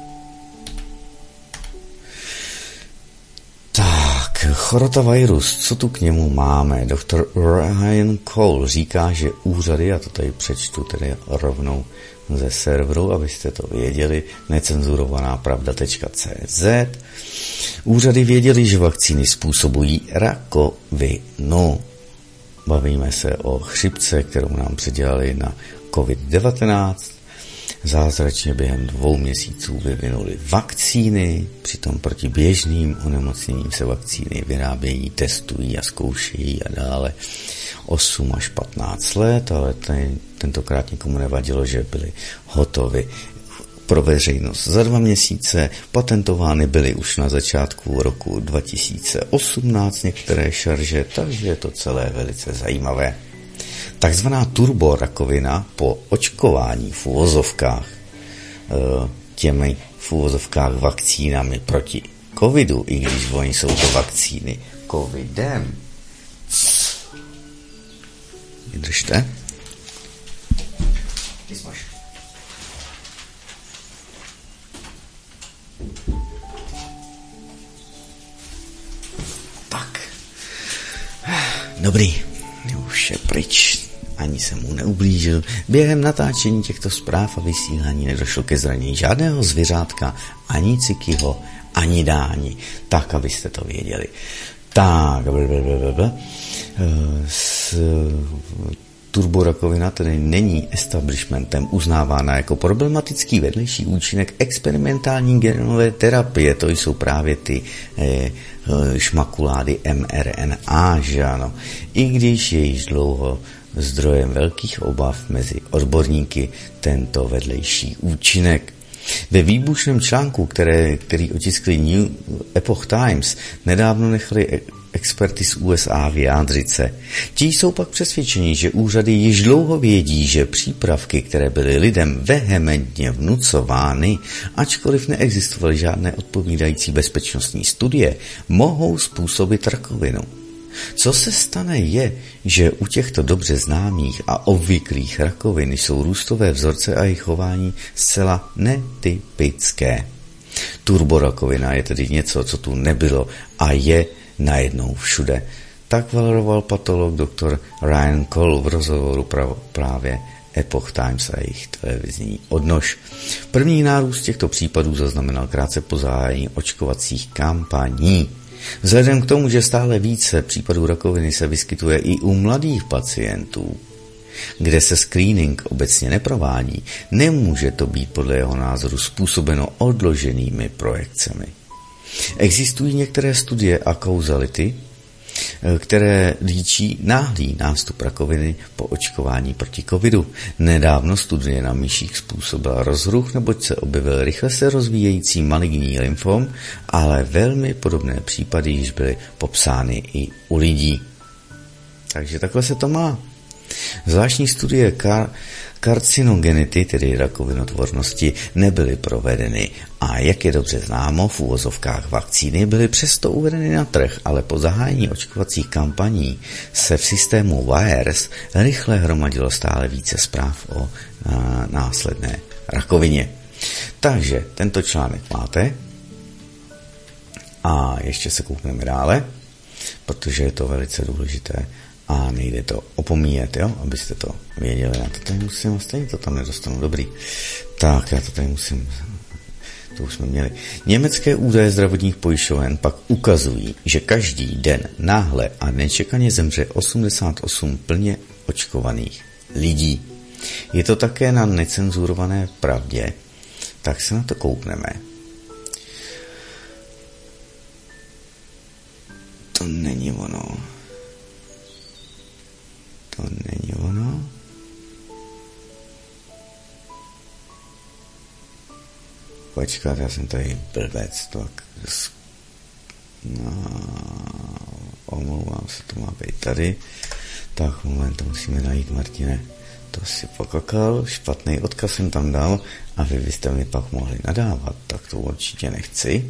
Tak, chorotavirus, co tu k němu máme? doktor Ryan Cole říká, že úřady, já to tady přečtu tedy rovnou ze serveru, abyste to věděli, necenzurovaná pravda tečka cé zet. Úřady věděli, že vakcíny způsobují rakovinu. Bavíme se o chřipce, kterou nám předělali na covid devatenáct. Zázračně během dvou měsíců vyvinuli vakcíny, přitom proti běžným onemocněním se vakcíny vyrábějí, testují a zkoušejí a dále osm až patnáct let, ale ten, tentokrát nikomu nevadilo, že byly hotovy pro veřejnost za dva měsíce, patentovány byly už na začátku roku dva tisíce osmnáct některé šarže, takže je to celé velice zajímavé. Takzvaná turborakovina po očkování v uvozovkách těmi v uvozovkách vakcínami proti covidu, i když oni jsou to vakcíny covidem. Vydržte. Tak. Dobrý. Už je pryč. Ani jsem mu neublížil. Během natáčení těchto zpráv a vysílání nedošlo ke zranění žádného zvěřátka, ani cikyho, ani dáni. Tak, abyste to věděli. Tak, blablabla. S turborakovina tedy není establishmentem uznávána jako problematický vedlejší účinek experimentální genové terapie. To jsou právě ty eh, šmakulády em er en á, že ano. I když je již dlouho zdrojem velkých obav mezi odborníky tento vedlejší účinek. Ve výbušném článku, které, který otiskli New Epoch Times, nedávno nechali experty z U S A vyjádřit se. Ti jsou pak přesvědčeni, že úřady již dlouho vědí, že přípravky, které byly lidem vehementně vnucovány, ačkoliv neexistovaly žádné odpovídající bezpečnostní studie, mohou způsobit rakovinu. Co se stane je, že u těchto dobře známých a obvyklých rakovin jsou růstové vzorce a jejich chování zcela netypické. Turborakovina je tedy něco, co tu nebylo a je najednou všude. Tak valoval patolog doktor Ryan Cole v rozhovoru právě Epoch Times a jejich televizní odnož. První nárůst těchto případů zaznamenal krátce po zahájení očkovacích kampaní. Vzhledem k tomu, že stále více případů rakoviny se vyskytuje i u mladých pacientů, kde se screening obecně neprovádí, nemůže to být podle jeho názoru způsobeno odloženými projekcemi. Existují některé studie a kauzality, které líčí náhlý nástup rakoviny po očkování proti covidu. Nedávno studie na myších způsobila rozruch, neboť se objevil rychle se rozvíjející maligní lymfom, ale velmi podobné případy již byly popsány i u lidí. Takže takhle se to má. Zvláštní studie kar- karcinogenity, tedy rakovinotvornosti, nebyly provedeny a jak je dobře známo, v úvozovkách vakcíny byly přesto uvedeny na trh, ale po zahájení očkovacích kampaní se v systému V I R S rychle hromadilo stále více zpráv o a, následné rakovině. Takže tento článek máte a ještě se koukneme dále, protože je to velice důležité. A nejde to opomíjet, jo, abyste to věděli. Já to tady musím, a stejně to tam nedostanu, dobrý. Tak, já to tady musím, to už jsme měli. Německé údaje zdravotních pojišťoven pak ukazují, že každý den náhle a nečekaně zemře osmdesát osm plně očkovaných lidí. Je to také na necenzurované pravdě, tak se na to koukneme. To není ono. To není ono. Počkat, já jsem tady blbec, tak no, omlouvám se, to má být tady. Tak, moment, to musíme najít, Martine. to si pokakal, špatný odkaz jsem tam dal a vy byste mi pak mohli nadávat, tak to určitě nechci.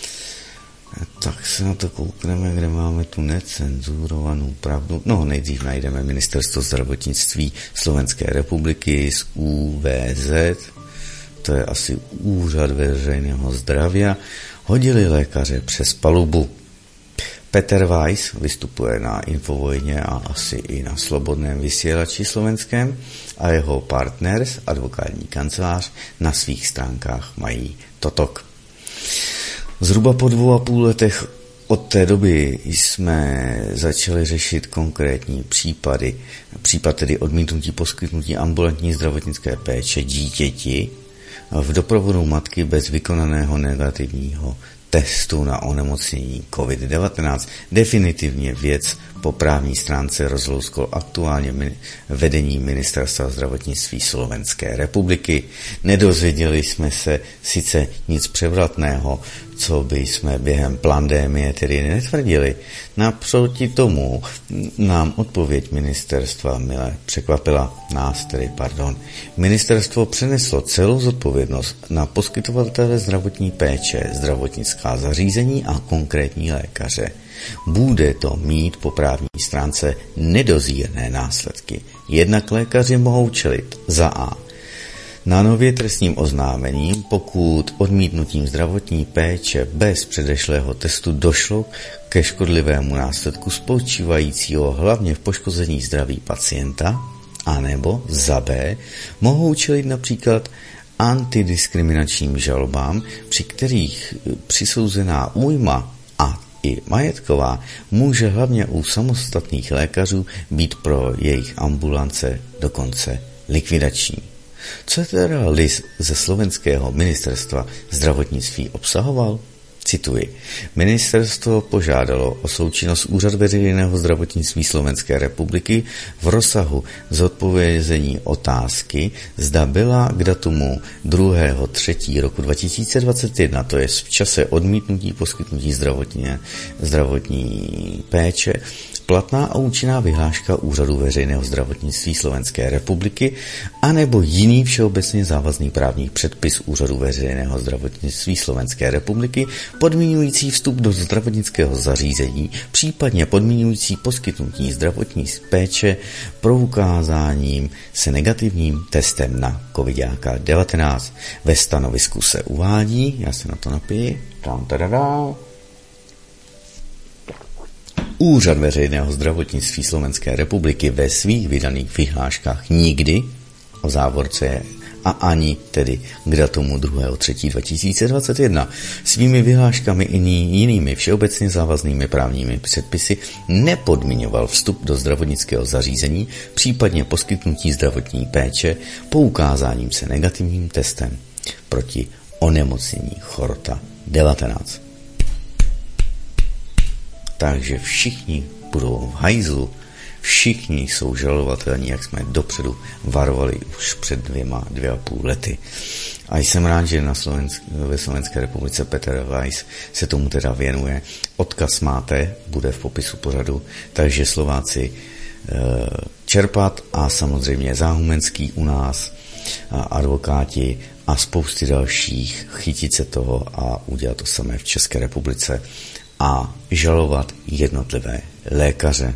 Tak se na to koukneme, kde máme tu necenzurovanou pravdu. No, nejdřív najdeme Ministerstvo zdravotnictví Slovenské republiky z U V Z, to je asi Úřad veřejného zdraví, hodili lékaře přes palubu. Peter Weiss vystupuje na Infovojně a asi i na Slobodném vysílači slovenském a jeho partners, advokátní kancelář, na svých stránkách mají totok. Zhruba po dvou a půl letech od té doby jsme začali řešit konkrétní případy, případ tedy odmítnutí poskytnutí ambulantní zdravotnické péče dítěti v doprovodu matky bez vykonaného negativního testu na onemocnění covid devatenáct. Definitivně věc po právní stránce rozlousklo aktuálně vedení Ministerstva zdravotnictví Slovenské republiky. Nedozvěděli jsme se sice nic převratného, co by jsme během pandemie tedy netvrdili. Naproti tomu nám odpověď ministerstva milé překvapila nás tedy, pardon. Ministerstvo přeneslo celou zodpovědnost na poskytovatele zdravotní péče, zdravotnická zařízení a konkrétní lékaře. Bude to mít po právní stránce nedozírné následky. Jednak lékaři mohou čelit za A na nově trestním oznámením, pokud odmítnutím zdravotní péče bez předešlého testu došlo ke škodlivému následku spočívajícího hlavně v poškození zdraví pacienta, anebo za B mohou čelit například antidiskriminačním žalobám, při kterých přisouzená újma a i majetková může hlavně u samostatných lékařů být pro jejich ambulance dokonce likvidační. Co teda list ze slovenského ministerstva zdravotnictví obsahoval? Cituji. Ministerstvo požádalo o součinnost Úřad veřejného zdravotnictví Slovenské republiky v rozsahu zodpovězení otázky, zda byla k datumu druhého třetího roku dva tisíce dvacet jedna, to je v čase odmítnutí poskytnutí zdravotní, zdravotní péče, platná a účinná vyhláška Úřadu veřejného zdravotnictví Slovenské republiky anebo jiný všeobecně závazný právní předpis Úřadu veřejného zdravotnictví Slovenské republiky podmiňující vstup do zdravotnického zařízení, případně podmiňující poskytnutí zdravotní péče průkázáním se negativním testem na covid devatenáct. Ve stanovisku se uvádí, já se na to napiju, tam tadadá, Úřad veřejného zdravotnictví Slovenské republiky ve svých vydaných vyhláškách nikdy o závorce a ani tedy k datumu druhého třetího dva tisíce dvacet jedna svými vyhláškami i jinými všeobecně závaznými právními předpisy nepodmiňoval vstup do zdravotnického zařízení, případně poskytnutí zdravotní péče poukázáním se negativním testem proti onemocnění chorota devatenáct. Takže všichni budou v hajzlu, všichni jsou žalovatelní, jak jsme dopředu varovali už před dvěma, dvě a půl lety. A jsem rád, že na Slovensk- ve Slovenské republice Peter Weiss se tomu teda věnuje. Odkaz máte, bude v popisu pořadu, takže Slováci e, čerpat a samozřejmě Záhumenský u nás, a advokáti a spousty dalších chytit se toho a udělat to samé v České republice a žalovat jednotlivé lékaře.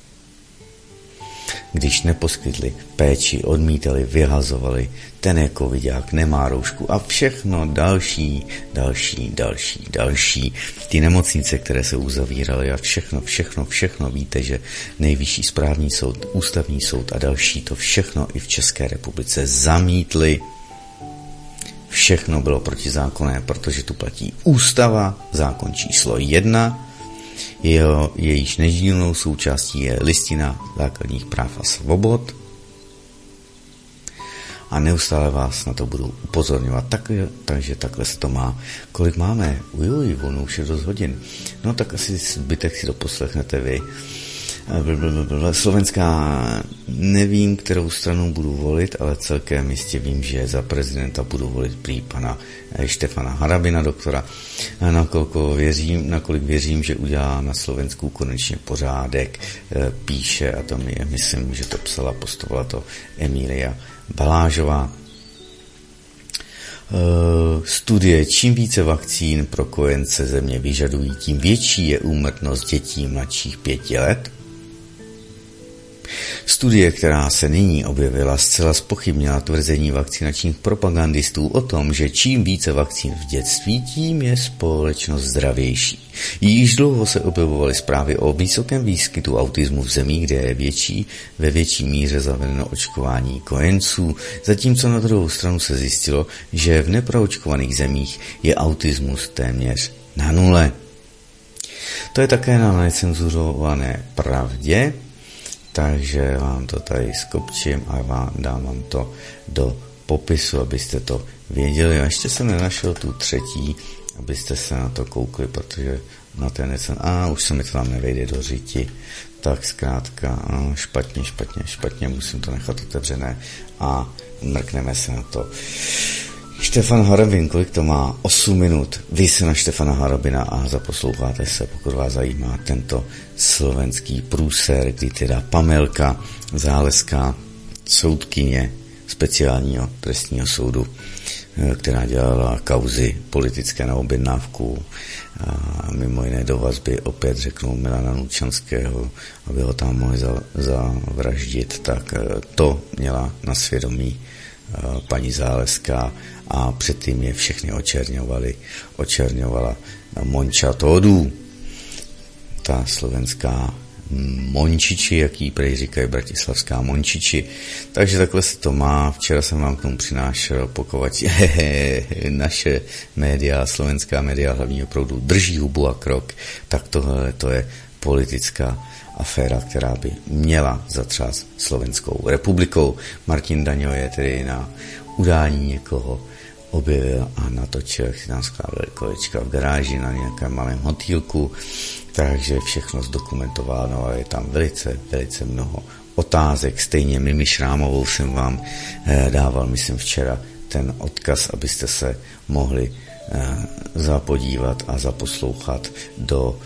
Když neposkytli péči, odmítali, vyhazovali, ten je covidák, nemá roušku a všechno další, další, další, další. Ty nemocnice, které se uzavíraly a všechno, všechno, všechno. Víte, že Nejvyšší správní soud, Ústavní soud a další to všechno i v České republice zamítli. Všechno bylo protizákonné, protože tu platí ústava, zákon číslo jedna, jeho, jejíž nedílnou součástí je listina základních práv a svobod a neustále vás na to budu upozorňovat, tak, takže takhle se to má. Kolik máme? Ujuj, ono už je dost hodin. No tak asi zbytek si to poslechnete vy. Slovenská, nevím, kterou stranu budu volit, ale celkem jistě vím, že za prezidenta budu volit prý pana Štefana Harabina, doktora, nakolik věřím, nakolik věřím, že udělá na Slovensku konečně pořádek, píše, a to mi je, myslím, že to psala, postovala to Emília Balážová. Studie, čím více vakcín pro kojence země vyžadují, tím větší je úmrtnost dětí mladších pěti let. Studie, která se nyní objevila, zcela zpochybnila tvrzení vakcinačních propagandistů o tom, že čím více vakcín v dětství, tím je společnost zdravější. Již dlouho se objevovaly zprávy o vysokém výskytu autismu v zemích, kde je větší, ve větší míře zavedeno očkování kojenců, zatímco na druhou stranu se zjistilo, že v neproočkovaných zemích je autismus téměř na nule. To je také na necenzurované pravdě, takže vám to tady skopčím a vám, dám vám to do popisu, abyste to věděli. A ještě jsem nenašel tu třetí, abyste se na to koukli, protože na ten necen... A už se mi to tam nevejde do řiti. Tak zkrátka, a špatně, špatně, špatně, musím to nechat otevřené a mrkneme se na to. Štefan Harabin, kolik to má? osm minut. Vy se na Štefana Harabina a zaposloucháte se, pokud vás zajímá tento slovenský průser, kdy teda Pamelka Záleská, soudkyně speciálního trestního soudu, která dělala kauzy politické na objednávku a mimo jiné do vazby opět řeknou Milana Lučanského, aby ho tam mohli zavraždit, tak to měla na svědomí paní Záleská a předtím je všechny očerňovali, očerňovala Monča Tódů, ta slovenská Mončiči, jaký prej říkají bratislavská Mončiči. Takže takhle se to má. Včera jsem vám k tomu přinášel, pokud naše média, slovenská média hlavního proudu drží hubu a krok, tak tohle to je politická aféra, která by měla zatřást Slovenskou republikou. Martin Daňo je tedy na udání někoho objevil a natočil, jak si tam skládali kolečka v garáži na nějakém malém hotýlku, takže všechno zdokumentováno a je tam velice, velice mnoho otázek. Stejně Mimi Šrámovou jsem vám eh, dával, myslím včera, ten odkaz, abyste se mohli eh, zapodívat a zaposlouchat do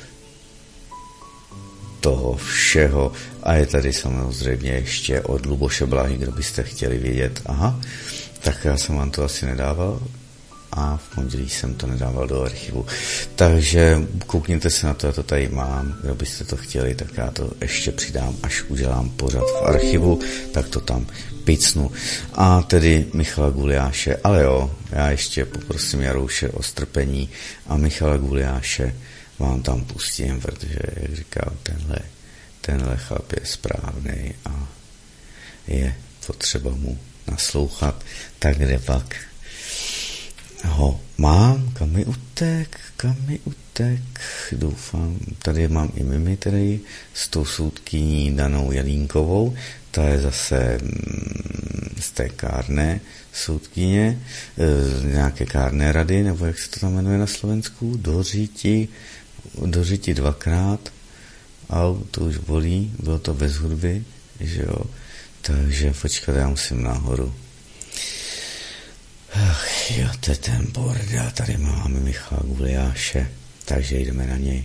toho všeho. A je tady samozřejmě ještě od Luboše Blahy, kdo byste chtěli vědět. Aha, tak já jsem vám to asi nedával a v pondělí jsem to nedával do archivu. Takže koukněte se na to, já to tady mám, kdo byste to chtěli, tak já to ještě přidám, až udělám pořad v archivu, tak to tam picnu. A tedy Michala Guliáše, ale jo, já ještě poprosím Jarouše o strpení a Michala Guliáše vám tam pustím, protože, jak říkám, tenhle, tenhle chlap je správnej a je potřeba mu naslouchat, tak kde pak ho mám, kam mi utek, kam mi utek, doufám, tady mám i Mimi tedy s tou soudkyní Danou Jelínkovou, ta je zase z té kárné soudkyně, z nějaké kárné rady, nebo jak se to tam jmenuje na Slovensku, do řiti, do řiti dvakrát, a to už bolí, bylo to bez hudby, že jo, takže počkat, já musím nahoru. Ach jo, to je ten bordel, tady máme Michala Guliáše, takže jdeme na něj.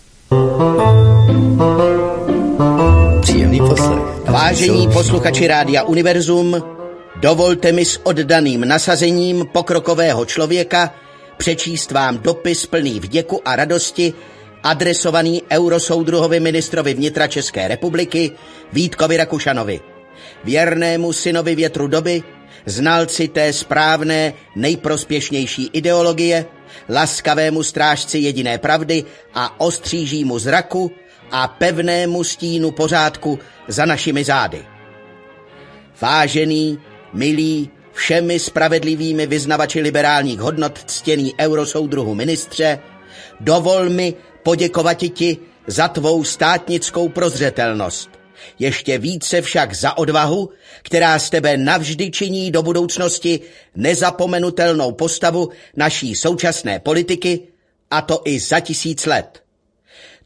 Příjemný poslech. Vážení posluchači Rádia Univerzum, dovolte mi s oddaným nasazením pokrokového člověka přečíst vám dopis plný vděku a radosti, adresovaný eurosoudruhovi ministrovi vnitra České republiky Vítkovi Rakušanovi, věrnému synovi větru doby, znalci té správné, nejprospěšnější ideologie, laskavému strážci jediné pravdy a ostřížímu zraku a pevnému stínu pořádku za našimi zády. Vážený, milý, všemi spravedlivými vyznavači liberálních hodnot ctěný eurosoudruhu ministře, dovol mi poděkovat ti za tvou státnickou prozřetelnost. Ještě více však za odvahu, která z tebe navždy činí do budoucnosti nezapomenutelnou postavu naší současné politiky, a to i za tisíc let.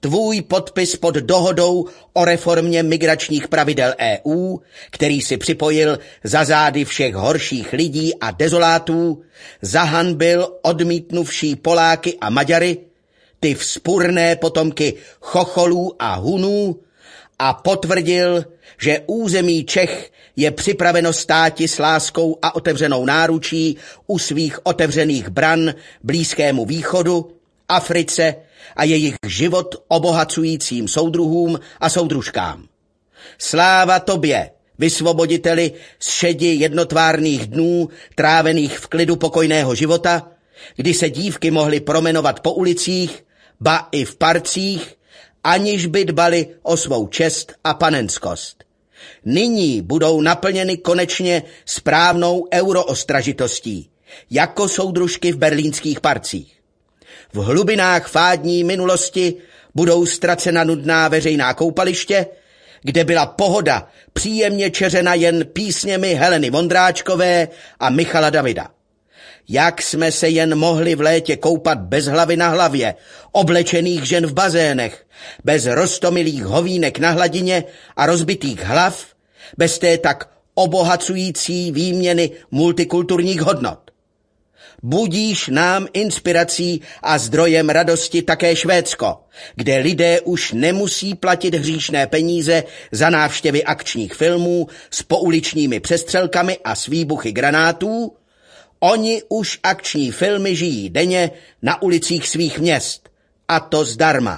tvůj podpis pod dohodou o reformě migračních pravidel E U, který si připojil za zády všech horších lidí a dezolátů, zahanbil odmítnuvší Poláky a Maďary, ty vzpurné potomky Chocholů a Hunů, a potvrdil, že území Čech je připraveno státi s láskou a otevřenou náručí u svých otevřených bran Blízkému východu, Africe a jejich život obohacujícím soudruhům a soudružkám. Sláva tobě, vysvoboditeli z šedi jednotvárných dnů trávených v klidu pokojného života, kdy se dívky mohly promenovat po ulicích, ba i v parcích, aniž by dbali o svou čest a panenskost. Nyní budou naplněny konečně správnou euroostražitostí, jako soudružky v berlínských parcích. V hlubinách fádní minulosti budou ztracena nudná veřejná koupaliště, kde byla pohoda příjemně čeřena jen písněmi Heleny Vondráčkové a Michala Davida. Jak jsme se jen mohli v létě koupat bez hlavy na hlavě, oblečených žen v bazénech, bez roztomilých hovínek na hladině a rozbitých hlav, bez té tak obohacující výměny multikulturních hodnot. Budíš nám inspirací a zdrojem radosti také Švédsko, kde lidé už nemusí platit hříšné peníze za návštěvy akčních filmů s pouličními přestřelkami a s výbuchy granátů. Oni už akční filmy žijí denně na ulicích svých měst, a to zdarma.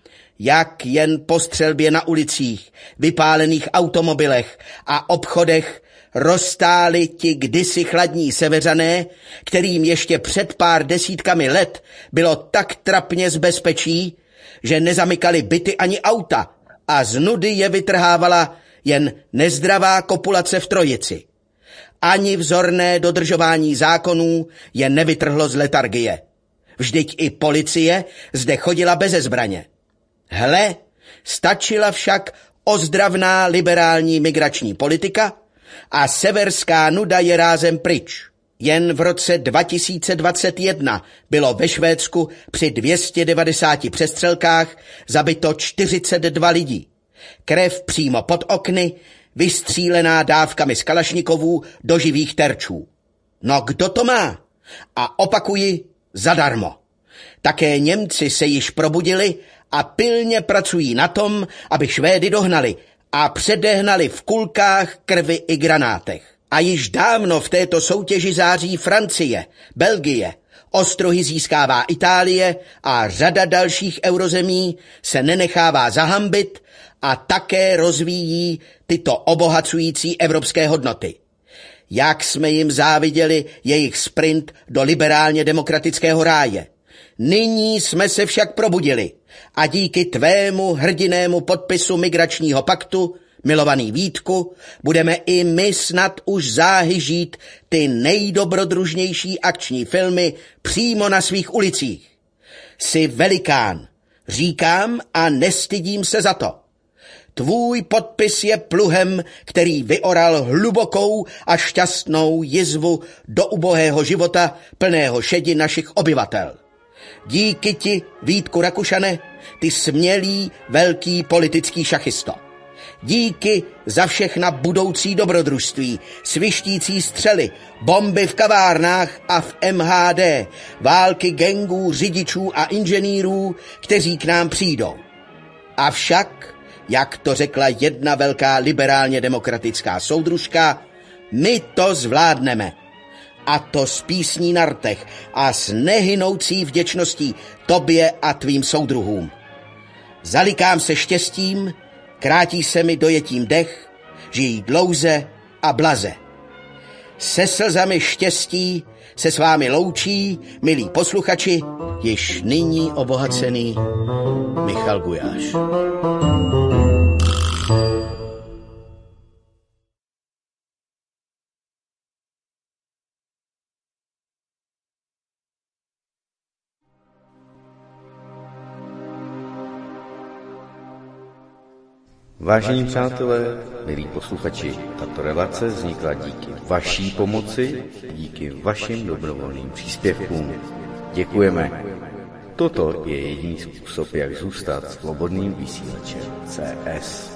Jak jen po střelbě na ulicích, vypálených automobilech a obchodech roztáli ti kdysi chladní Seveřané, kterým ještě před pár desítkami let bylo tak trapně z bezpečí, že nezamykali byty ani auta a z nudy je vytrhávala jen nezdravá kopulace v trojici. Ani vzorné dodržování zákonů je nevytrhlo z letargie. Vždyť i policie zde chodila beze zbraně. Hle, stačila však ozdravná liberální migrační politika a severská nuda je rázem pryč. Jen v roce dva tisíce dvacet jedna bylo ve Švédsku při dvě stě devadesáti přestřelkách zabito čtyřicet dva lidí. Krev přímo pod okny, vystřílená dávkami z kalašnikovů do živých terčů. No kdo to má? A opakuji, zadarmo. Také Němci se již probudili a pilně pracují na tom, aby Švédy dohnali a předehnali v kulkách, krvi i granátech. A již dávno v této soutěži září Francie, Belgie, ostruhy získává Itálie a řada dalších eurozemí se nenechává zahambit a také rozvíjí tyto obohacující evropské hodnoty. Jak jsme jim záviděli jejich sprint do liberálně demokratického ráje. Nyní jsme se však probudili a díky tvému hrdinému podpisu migračního paktu, milovaný Vítku, budeme i my snad už záhy žít ty nejdobrodružnější akční filmy přímo na svých ulicích. Jsi velikán, říkám a nestydím se za to. Tvůj podpis je pluhem, který vyoral hlubokou a šťastnou jizvu do ubohého života plného šedi našich obyvatel. Díky ti, Vítku Rakušane, ty smělý, velký politický šachisto. Díky za všechna budoucí dobrodružství, svištící střely, bomby v kavárnách a v M H D, války gangů, řidičů a inženýrů, kteří k nám přijdou. Avšak, jak to řekla jedna velká liberálně demokratická soudružka, my to zvládneme. A to s písní na rtech a s nehynoucí vděčností tobě a tvým soudruhům. Zalikám se štěstím, krátí se mi dojetím dech, žijí dlouze a blaze. Se slzami štěstí se s vámi loučí, milí posluchači, již nyní obohacený Michal Gujáš. Vážení přátelé, milí posluchači, tato relace vznikla díky vaší pomoci, díky vašim dobrovolným příspěvkům. Děkujeme. Toto je jediný způsob, jak zůstat svobodným vysílačem C S.